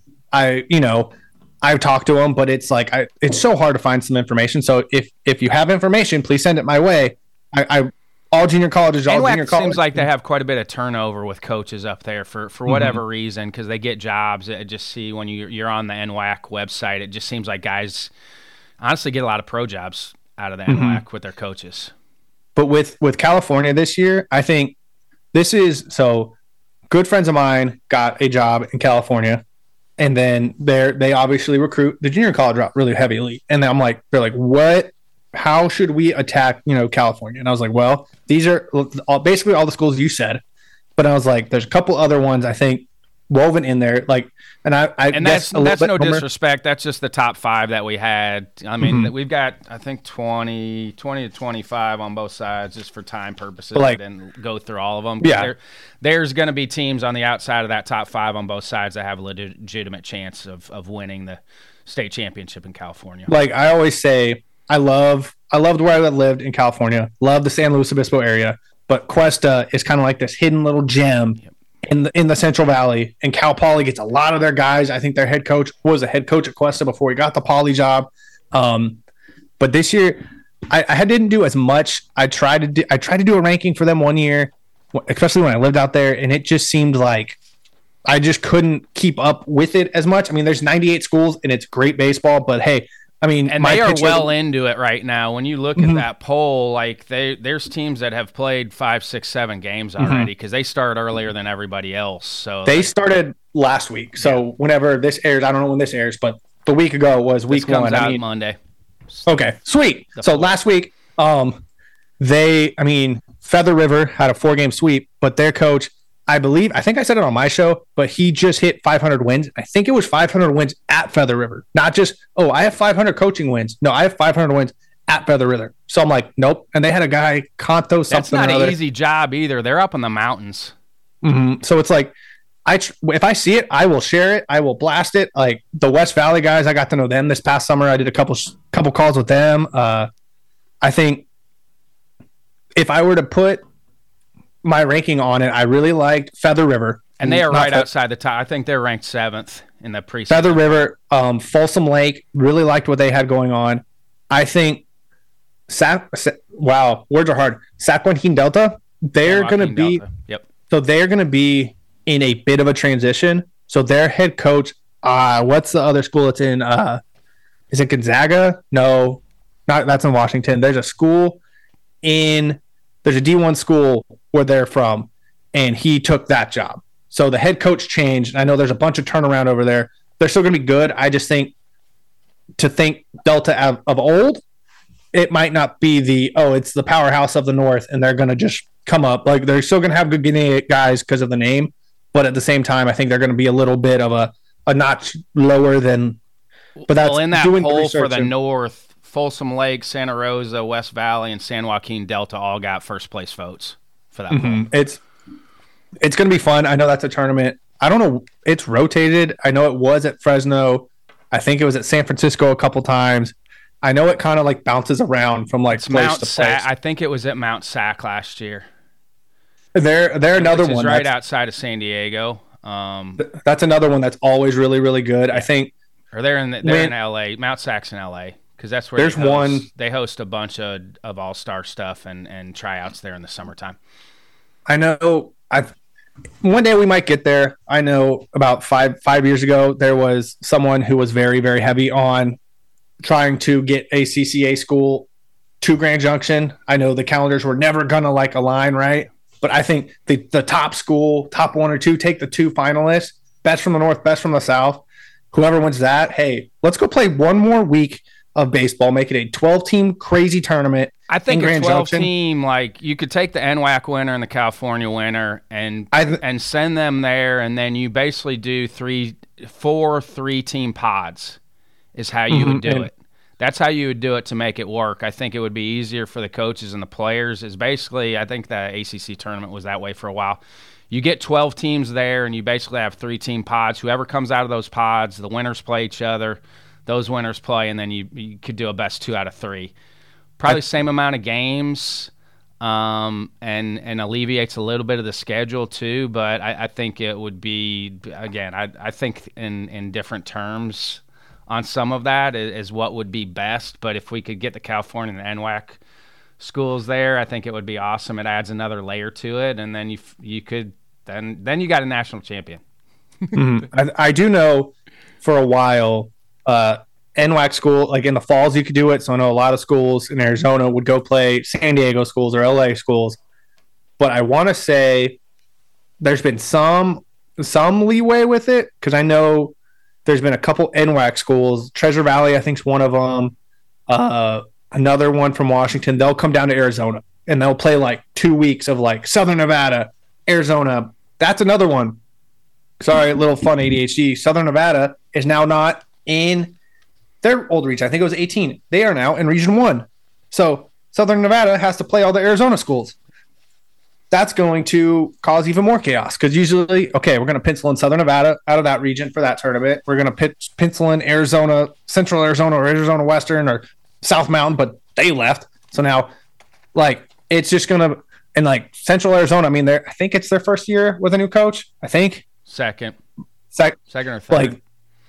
I, you know, I've talked to them, but it's like, I, it's so hard to find some information. So if, if you have information, please send it my way. I, I all junior colleges, all N W A C junior colleges. Seems like they have quite a bit of turnover with coaches up there for, for whatever mm-hmm. reason, because they get jobs. I just see when you, you're on the N W A C website, it just seems like guys honestly get a lot of pro jobs out of the mm-hmm. N W A C with their coaches. But with, with California this year, I think this is so good friends of mine got a job in California, and then they're, they obviously recruit the junior college route really heavily. And I'm like, they're like, what, how should we attack, you know, California? And I was like, well, these are all, basically all the schools you said, but I was like, there's a couple other ones I think woven in there, like, and I, I and that's that's no homer. disrespect. That's just the top five that we had. I mean, mm-hmm. we've got I think twenty, twenty to twenty-five on both sides, just for time purposes. Like, I didn't go through all of them. Yeah, there, there's going to be teams on the outside of that top five on both sides that have a legitimate chance of of winning the state championship in California. Like I always say, I love I loved where I lived in California. Love the San Luis Obispo area, but Cuesta is kind of like this hidden little gem. Yep. In the in the Central Valley, and Cal Poly gets a lot of their guys. I think their head coach was a head coach at Cuesta before he got the Poly job. Um, but this year, I, I didn't do as much. I tried to do, I tried to do a ranking for them one year, especially when I lived out there, and it just seemed like I just couldn't keep up with it as much. I mean, there's ninety-eight schools, and it's great baseball, but hey. I mean, and they are well into it right now. When you look mm-hmm. at that poll, like they, there's teams that have played five, six, seven games already because mm-hmm. they start earlier than everybody else. So they like, started last week. So yeah. whenever this airs, I don't know when this airs, but the week ago was week this comes one. Out I mean, Monday. Okay, sweet. So last week, um, they, I mean, Feather River had a four-game sweep, but their coach, I believe, I think I said it on my show, but he just hit five hundred wins. I think it was five hundred wins at Feather River. Not just, oh, I have five hundred coaching wins. No, I have five hundred wins at Feather River. So I'm like, nope. And they had a guy, Conto, something. That's not an easy job either. They're up in the mountains. Mm-hmm. So it's like, I if I see it, I will share it. I will blast it. Like the West Valley guys, I got to know them this past summer. I did a couple couple calls with them. Uh, I think if I were to put my ranking on it, I really liked Feather River, and they are right outside the top. I think they're ranked seventh in the preseason. Feather River, um, Folsom Lake, really liked what they had going on. I think, Sa- Sa- wow, words are hard. San Joaquin Delta, they're going to be, Delta. Yep. So they're going to be in a bit of a transition. So their head coach, uh, what's the other school it's in? Uh, is it Gonzaga? No, not that's in Washington. There's a school in. There's a D one school where they're from, and he took that job. So the head coach changed. I know there's a bunch of turnaround over there. They're still going to be good. I just think to think Delta of, of old, it might not be the, oh, it's the powerhouse of the North, and they're going to just come up. Like, they're still going to have good guys because of the name, but at the same time, I think they're going to be a little bit of a, a notch lower than But that's well, in that doing the poll for research the and- North, Folsom Lake, Santa Rosa, West Valley, and San Joaquin Delta all got first place votes for that Mhm. poll. It's it's going to be fun. I know that's a tournament. I don't know. It's rotated. I know it was at Fresno. I think it was at San Francisco a couple times. I know it kind of like bounces around from like It's place Mount to Sac. place. I think it was at Mount Sac last year. They're they're another which is one right that's, outside of San Diego. Um, that's another one that's always really really good. I think or they're in the, they're When- in L A. Mount Sac's in L A because that's where There's they host, one- They host a bunch of, of all star stuff and and tryouts there in the summertime. I know I one day we might get there. I know about five five years ago there was someone who was very very heavy on trying to get a C C A school to Grand Junction. I know the calendars were never gonna like align, right? But I think the the top school, top one or two, take the two finalists, best from the north, best from the south. Whoever wins that, hey, let's go play one more week of baseball, make it a twelve team crazy tournament. I think in a Grand twelve Junction. team, like you could take the N W A C winner and the California winner and I th- and send them there, and then you basically do three, four three team pods is how you Mhm, would do and- it. That's how you would do it to make it work. I think it would be easier for the coaches and the players. Is basically, I think the A C C tournament was that way for a while. You get twelve teams there, and you basically have three team pods. Whoever comes out of those pods, the winners play each other. Those winners play, and then you, you could do a best two out of three. Probably same amount of games, um, and and alleviates a little bit of the schedule too. But I, I think it would be again. I I think in in different terms on some of that is, is what would be best. But if we could get the California and the N W A C schools there, I think it would be awesome. It adds another layer to it, and then you you could then then you got a national champion. Mhm. I, I do know for a while, uh, N W A C school, like in the falls, you could do it. So I know a lot of schools in Arizona would go play San Diego schools or L A schools. But I want to say there's been some some leeway with it because I know there's been a couple N W A C schools. Treasure Valley, I think, is one of them. Uh, another one from Washington. They'll come down to Arizona and they'll play like two weeks of like Southern Nevada, Arizona. That's another one. Sorry, little fun A D H D. Southern Nevada is now not in their old region. I think it was eighteen. They are now in Region one. So Southern Nevada has to play all the Arizona schools. That's going to cause even more chaos because usually, okay, we're going to pencil in Southern Nevada out of that region for that tournament. We're going to pencil in Arizona, Central Arizona, or Arizona Western, or South Mountain, but they left. So now, like, it's just going to, and like Central Arizona, I mean, they're, I think it's their first year with a new coach. I think. Second, Sec- second or third. like,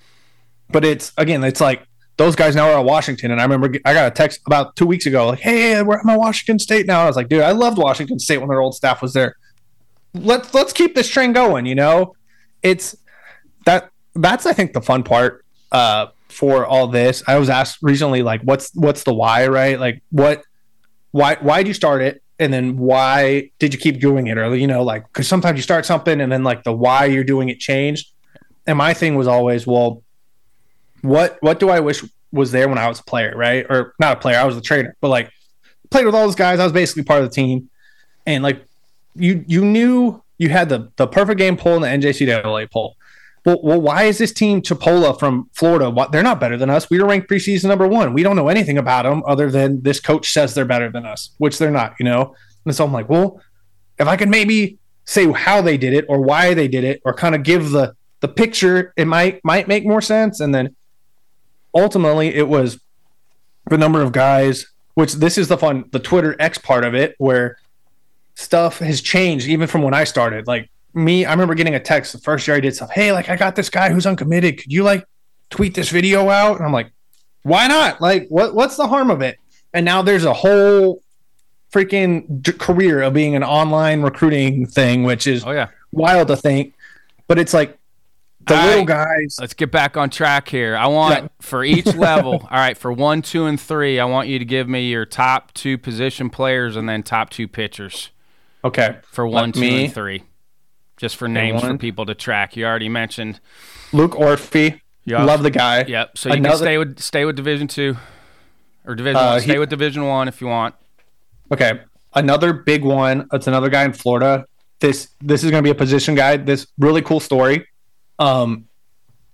but it's again, it's like those guys now are at Washington, and I remember I got a text about two weeks ago, like, "Hey, we're at Washington State now." I was like, "Dude, I loved Washington State when their old staff was there. Let's let's keep this train going." You know, it's that that's I think the fun part uh, for all this. I was asked recently, like, what's what's the why, right? Like, what why why did you start it? And then why did you keep doing it? Or, you know, like, because sometimes you start something and then like the why you're doing it changed. And my thing was always, well, what what do I wish was there when I was a player, right? Or not a player, I was a trainer, but like played with all those guys. I was basically part of the team. And like you you knew you had the the perfect game poll and the N J C double A poll. Well, well, why is this team Chipola from Florida? What, they're not better than us. We were ranked preseason number one. We don't know anything about them other than this coach says they're better than us, which they're not, you know? And so I'm like, well, if I could maybe say how they did it or why they did it or kind of give the the picture, it might might make more sense. And then ultimately it was the number of guys, which this is the fun, the Twitter X part of it, where stuff has changed even from when I started. Like, me, I remember getting a text the first year I did stuff. Hey, like I got this guy who's uncommitted. Could you like tweet this video out? And I'm like, why not? Like, what what's the harm of it? And now there's a whole freaking d- career of being an online recruiting thing, which is Oh yeah. wild to think. But it's like the All little right. guys. Let's get back on track here. I want Yeah. for each level, all right, for one, two, and three, I want you to give me your top two position players and then top two pitchers Okay. for one, Let two, me- and three. Just for names for one. people to track. You already mentioned. Luke Orphy. Yeah. Love the guy. Yep. So you Another- can stay with stay with Division two or Division Uh, one. Stay he- with Division one if you want. Okay. Another big one. It's another guy in Florida. This this is going to be a position guy. This really cool story. Um,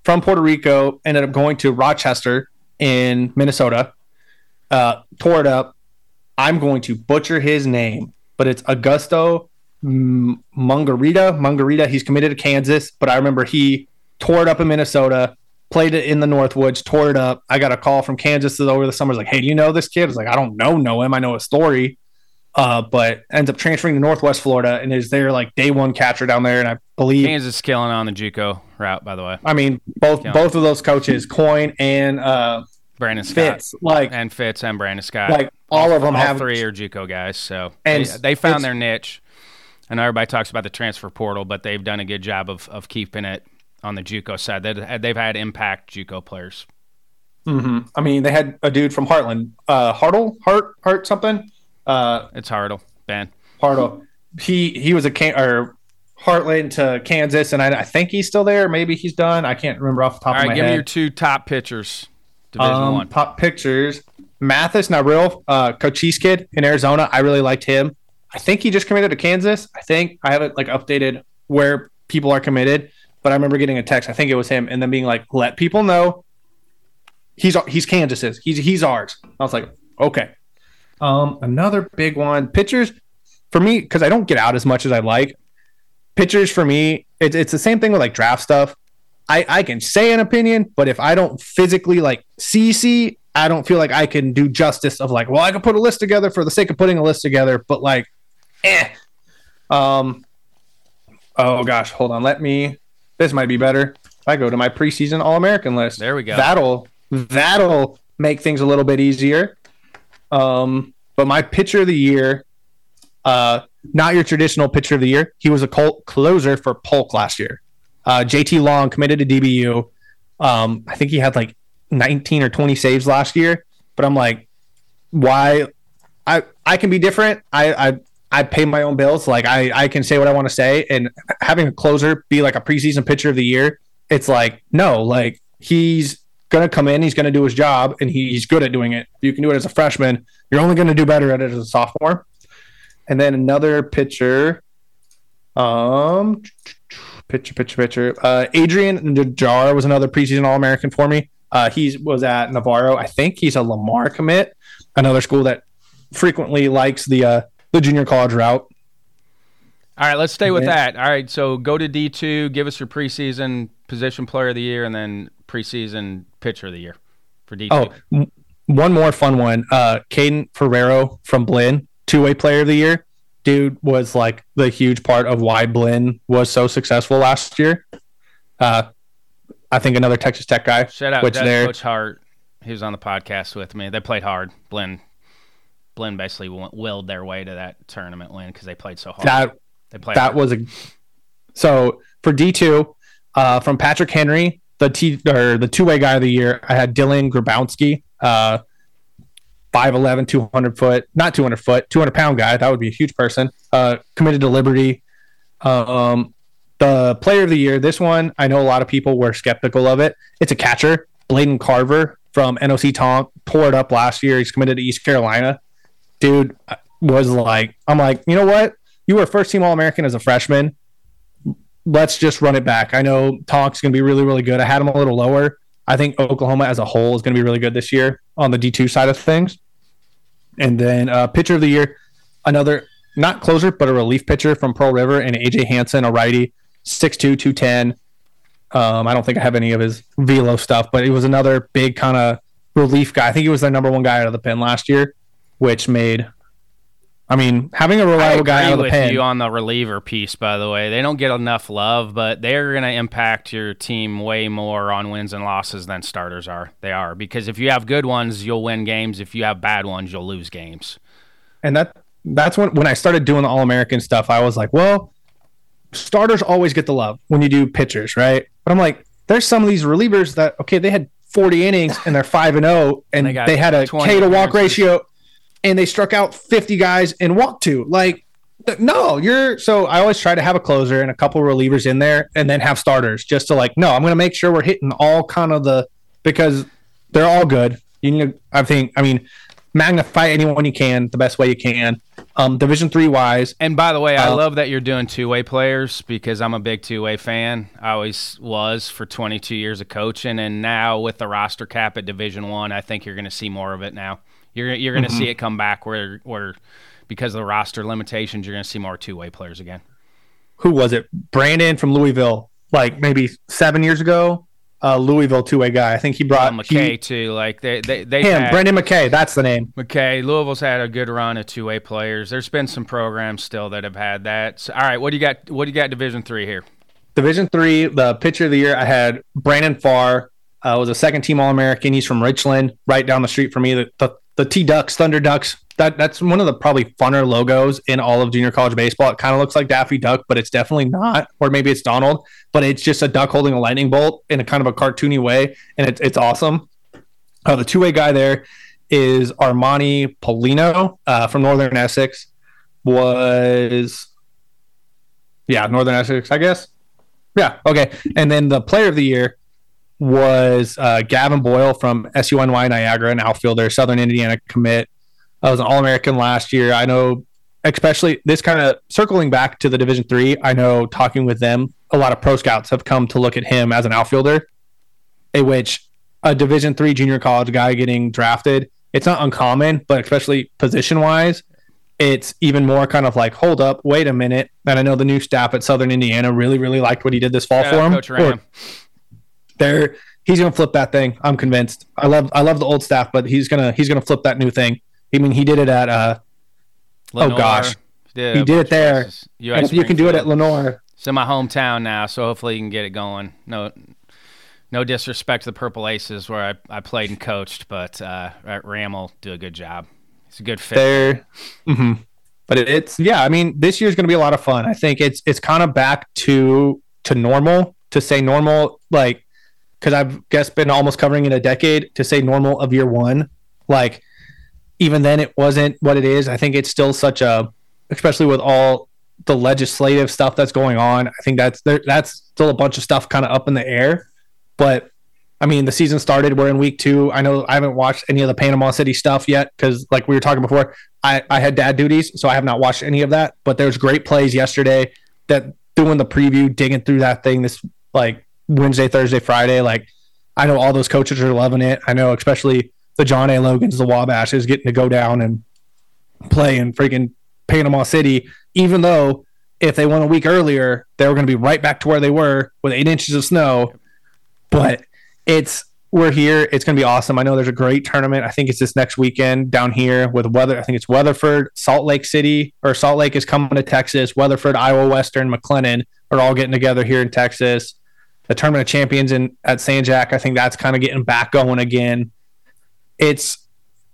from Puerto Rico, ended up going to Rochester in Minnesota, uh, tore it up. I'm going to butcher his name, but it's Augusto Mungarita. Mungarita. He's committed to Kansas, but I remember he tore it up in Minnesota, played it in the Northwoods, tore it up. I got a call from Kansas over the summer. Like, hey, do you know this kid? I was like, I don't know, know him. I know his story. Uh, but ends up transferring to Northwest Florida and is their like day one catcher down there. And I believe Kansas killing on the JUCO route, by the way. I mean, both killing. both of those coaches, Coyne and uh, Brandon Scott, Fitz, like and Fitz and Brandon Scott, like all, all of them all have three are JUCO guys. So and they, they found their niche. I know everybody talks about the transfer portal, but they've done a good job of of keeping it on the JUCO side. They've, they've had impact JUCO players. Mm-hmm. I mean, they had a dude from Heartland, uh, Hartle, Hart, Hart something. Uh, it's Hartle, Ben. Hartle. He he was a can or Heartland to Kansas, and I, I think he's still there. Maybe he's done. I can't remember off the top All right, of my give head. me your two top pitchers. Division um, one. Top pitchers. Mathis Nabril, uh, Cochise kid in Arizona. I really liked him. I think he just committed to Kansas. I think I haven't like updated where people are committed, but I remember getting a text. I think it was him, and then being like, "Let people know he's he's Kansas's. He's he's ours." I was like, "Okay." Um, another big one. Pitchers for me, because I don't get out as much as I like. Pitchers for me, it's it's the same thing with like draft stuff. I, I can say an opinion, but if I don't physically like see see, I don't feel like I can do justice of like, well, I can put a list together for the sake of putting a list together, but like, eh. Um. Oh gosh, hold on. Let me. This might be better. If I go to my preseason All-American list. There we go. That'll that'll make things a little bit easier. Um. But my pitcher of the year, uh, not your traditional pitcher of the year. He was a col- closer for Polk last year. Uh, J T Long committed to D B U. Um, I think he had like nineteen or twenty saves last year. But I'm like, why? I I can be different. I I, I pay my own bills. Like I, I can say what I want to say. And having a closer be like a preseason pitcher of the year, it's like, no, like he's going to come in, he's going to do his job, and he, he's good at doing it. If you can do it as a freshman, you're only going to do better at it as a sophomore. And then another pitcher, um, pitcher, pitcher, pitcher. Uh, Adrian Najar was another preseason All-American for me. Uh, he was at Navarro. I think he's a Lamar commit, another school that frequently likes the uh, the junior college route. All right, let's stay with Yeah. that. All right, so go to D two, give us your preseason position player of the year, and then preseason pitcher of the year for D two. Oh, m- one more fun one. Uh, Caden Ferrero from Blinn, two-way player of the year. Dude was like the huge part of why Blinn was so successful last year. Uh, I think another Texas Tech guy. Shout out which to there, Coach Hart. He was on the podcast with me. They played hard. Blinn, Blinn basically willed their way to that tournament win because they played so hard. that they played that hard. was a so for D two uh, from Patrick Henry, the T or the two-way guy of the year. I had Dylan Grabowski, uh, five eleven, two hundred foot, not two hundred foot, two hundred pound guy. That would be a huge person. Uh, committed to Liberty. Um, the player of the year, this one, I know a lot of people were skeptical of it. It's a catcher, Bladen Carver from N O C Tonk, tore it up last year. He's committed to East Carolina. Dude was like, I'm like, you know what? You were first team All-American as a freshman. Let's just run it back. I know Tonk's going to be really, really good. I had him a little lower. I think Oklahoma as a whole is going to be really good this year on the D two side of things. And then uh, pitcher of the year, another, not closer, but a relief pitcher from Pearl River, and A J Hansen, a righty, six two, two ten. Um, I don't think I have any of his velo stuff, but he was another big kind of relief guy. I think he was their number one guy out of the pen last year, which made, I mean, having a reliable guy out of the with pen. you on the reliever piece, by the way. They don't get enough love, but they're going to impact your team way more on wins and losses than starters are. They are. Because if you have good ones, you'll win games. If you have bad ones, you'll lose games. And that that's when, when I started doing the All-American stuff, I was like, well, starters always get the love when you do pitchers, right? But I'm like, there's some of these relievers that, okay, they had forty innings and they're five and oh, and They got they had a twenty K to walk appearances. ratio, and they struck out fifty guys and walked two. Like, th- no, you're so I always try to have a closer and a couple relievers in there and then have starters just to like, no, I'm going to make sure we're hitting all kind of the, because they're all good. You need to, I think, I mean, magnify anyone you can the best way you can. Um, Division three wise. And by the way, I uh, love that you're doing two-way players because I'm a big two-way fan. I always was for twenty-two years of coaching, and now with the roster cap at Division One, I, I think you're going to see more of it now. You're you're going to mm-hmm. see it come back where where because of the roster limitations, you're going to see more two-way players again. Who was it? Brandon from Louisville, like maybe seven years ago. Uh, Louisville two-way guy. I think he brought well, McKay he, too. Like they, they, they him, had, Brendan McKay. That's the name. McKay. Louisville's had a good run of two-way players. There's been some programs still that have had that. So, all right, what do you got? What do you got? Division three here. Division three. The pitcher of the year. I had Brandon Farr. Uh, was a second-team All-American. He's from Richland, right down the street from me. The the, the T Ducks, Thunder Ducks. That that's one of the probably funner logos in all of junior college baseball. It kind of looks like Daffy Duck, but it's definitely not. Or maybe it's Donald, but it's just a duck holding a lightning bolt in a kind of a cartoony way, and it's it's awesome. Uh, the two-way guy there is Armani Polino uh, from Northern Essex. Was yeah, Northern Essex, I guess. Yeah, okay. And then the player of the year was uh, Gavin Boyle from S U N Y Niagara, an outfielder, Southern Indiana commit. I was an All-American last year. I know, especially this kind of circling back to the Division three, I know talking with them, a lot of pro scouts have come to look at him as an outfielder, in which a Division three junior college guy getting drafted, it's not uncommon, but especially position-wise, it's even more kind of like, hold up, wait a minute. And I know the new staff at Southern Indiana really, really liked what he did this fall yeah, for him. Coach Ram. They're, he's going to flip that thing. I'm convinced. I love I love the old staff, but he's going to he's gonna flip that new thing. I mean, he did it at, uh, Lenore, oh gosh, did he did it there. And if you can do it at Lenore. It's in my hometown now, so hopefully you can get it going. No no disrespect to the Purple Aces where I, I played and coached, but uh, Ram will do a good job. It's a good fit. There, mm-hmm. But it, it's, yeah, I mean, this year's going to be a lot of fun. I think it's it's kind of back to to normal, to say normal, like, because I've guess been almost covering in a decade, to say normal of year one, like, even then it wasn't what it is. I think it's still such a, especially with all the legislative stuff that's going on, I think that's there, that's still a bunch of stuff kind of up in the air. But I mean, the season started. We're in week two. I know I haven't watched any of the Panama City stuff yet because, like we were talking before, I, I had dad duties, so I have not watched any of that. But there's great plays yesterday that doing the preview, digging through that thing this like Wednesday, Thursday, Friday. Like, I know all those coaches are loving it. I know especially the John A. Logans, the Wabash, is getting to go down and play in freaking Panama City, even though if they won a week earlier, they were going to be right back to where they were with eight inches of snow. But it's we're here. It's going to be awesome. I know there's a great tournament. I think it's this next weekend down here with weather. I think it's Weatherford, Salt Lake City, or Salt Lake is coming to Texas. Weatherford, Iowa Western, McLennan are all getting together here in Texas. The Tournament of Champions in at Saint Jack, I think that's kind of getting back going again. It's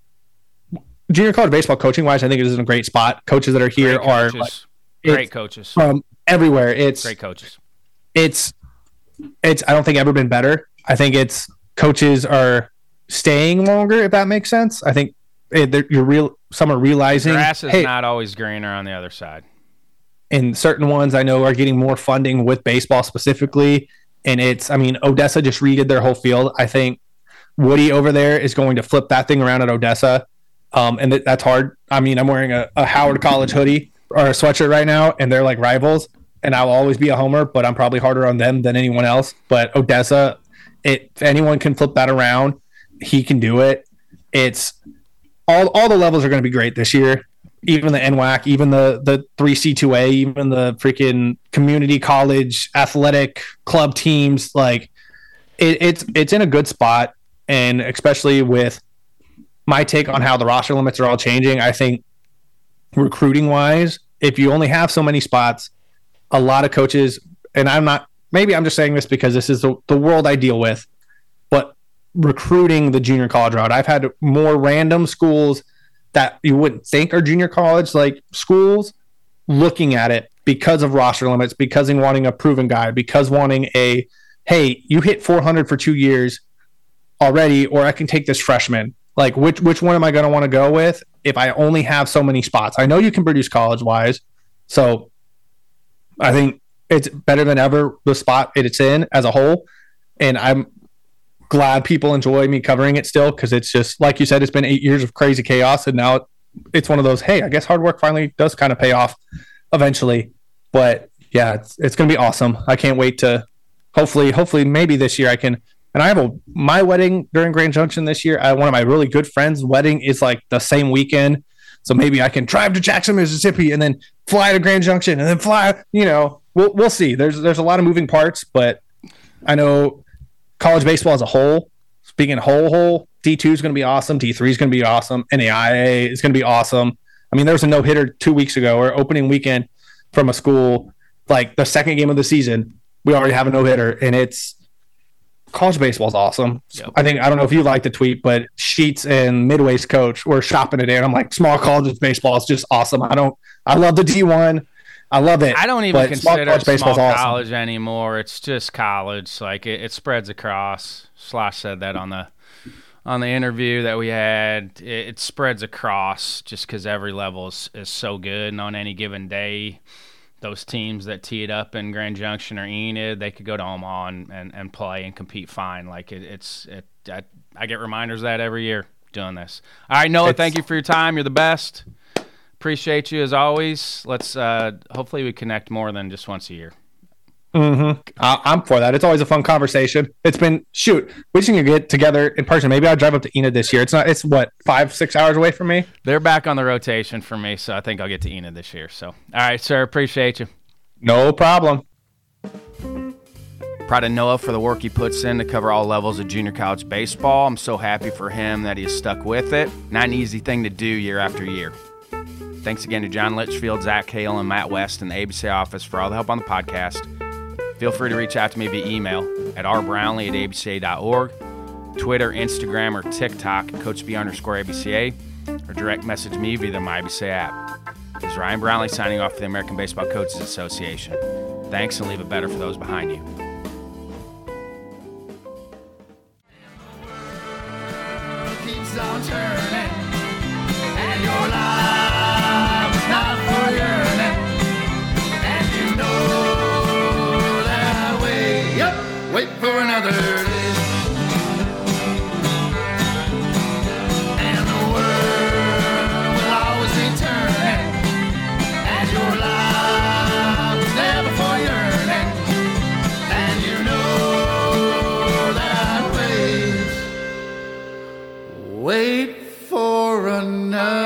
junior college baseball coaching wise, I think it is in a great spot. Coaches that are here great are coaches. like, great coaches from everywhere. It's great coaches. It's it's I don't think ever been better. I think it's coaches are staying longer, if that makes sense. I think it, you're real. Some are realizing the grass is hey, not always greener on the other side. And certain ones I know are getting more funding with baseball specifically. And it's, I mean, Odessa just redid their whole field. I think Woody over there is going to flip that thing around at Odessa. Um, and th- that's hard. I mean, I'm wearing a, a Howard College hoodie or a sweatshirt right now, and they're like rivals. And I'll always be a homer, but I'm probably harder on them than anyone else. But Odessa, it, if anyone can flip that around, he can do it. It's all all the levels are going to be great this year. Even the N W A C, even the the three C two A, even the freaking community college athletic club teams, like it, it's it's in a good spot. And especially with my take on how the roster limits are all changing, I think recruiting wise, if you only have so many spots, a lot of coaches, and I'm not, maybe I'm just saying this because this is the, the world I deal with, but recruiting the junior college route, I've had more random schools that you wouldn't think are junior college like schools looking at it because of roster limits, because of wanting a proven guy, because wanting a, hey, you hit four hundred for two years already, or I can take this freshman. Like, which which one am I going to want to go with if I only have so many spots? I know you can produce college-wise, so I think it's better than ever, the spot it's in as a whole, and I'm glad people enjoy me covering it still because it's just, like you said, it's been eight years of crazy chaos, and now it's one of those, hey, I guess hard work finally does kind of pay off eventually. But yeah, it's, it's going to be awesome. I can't wait to hopefully, hopefully maybe this year I can. And I have a, my wedding during Grand Junction this year. I, one of my really good friends' wedding is like the same weekend. So maybe I can drive to Jackson, Mississippi and then fly to Grand Junction and then fly, you know, we'll, we'll see. There's, there's a lot of moving parts, but I know college baseball as a whole, speaking whole, whole, D two is going to be awesome. D three is going to be awesome. N A I A is going to be awesome. I mean, there was a no-hitter two weeks ago or opening weekend from a school, like the second game of the season, we already have a no-hitter, and it's college baseball is awesome. Yep. I think, I don't know if you like the tweet, but Sheets and Midway's coach were shopping it in. I'm like, small college baseball is just awesome. I don't, I love the D one. I love it. I don't even consider college it small college awesome. anymore. It's just college. Like it, it spreads across. Slosh said that on the on the interview that we had. It, it spreads across just because every level is, is so good. And on any given day, those teams that tee it up in Grand Junction or Enid, they could go to Omaha and, and, and play and compete fine. Like it, it's it. I, I get reminders of that every year doing this. All right, Noah, it's, thank you for your time. You're the best. Appreciate you as always. Let's uh, hopefully we connect more than just once a year. Mm-hmm. I- I'm for that. It's always a fun conversation. It's been shoot. We should get together in person. Maybe I'll drive up to Enid this year. It's not. It's what five, six hours away from me. They're back on the rotation for me, so I think I'll get to Enid this year. So, all right, sir. Appreciate you. No problem. Proud of Noah for the work he puts in to cover all levels of junior college baseball. I'm so happy for him that he has stuck with it. Not an easy thing to do year after year. Thanks again to John Litchfield, Zach Hale, and Matt West in the A B C office for all the help on the podcast. Feel free to reach out to me via email at r brownlee at a b c a dot org, Twitter, Instagram, or TikTok at coachb underscore A B C A, or direct message me via the My A B C A app. This is Ryan Brownlee signing off for the American Baseball Coaches Association. Thanks, and leave it better for those behind you. Keeps on turning, and your life is not for yearning, and you know that way. Yep, wait for another day, and the world will always be turning, and your life is never for yearning, and you know that way. Wait for another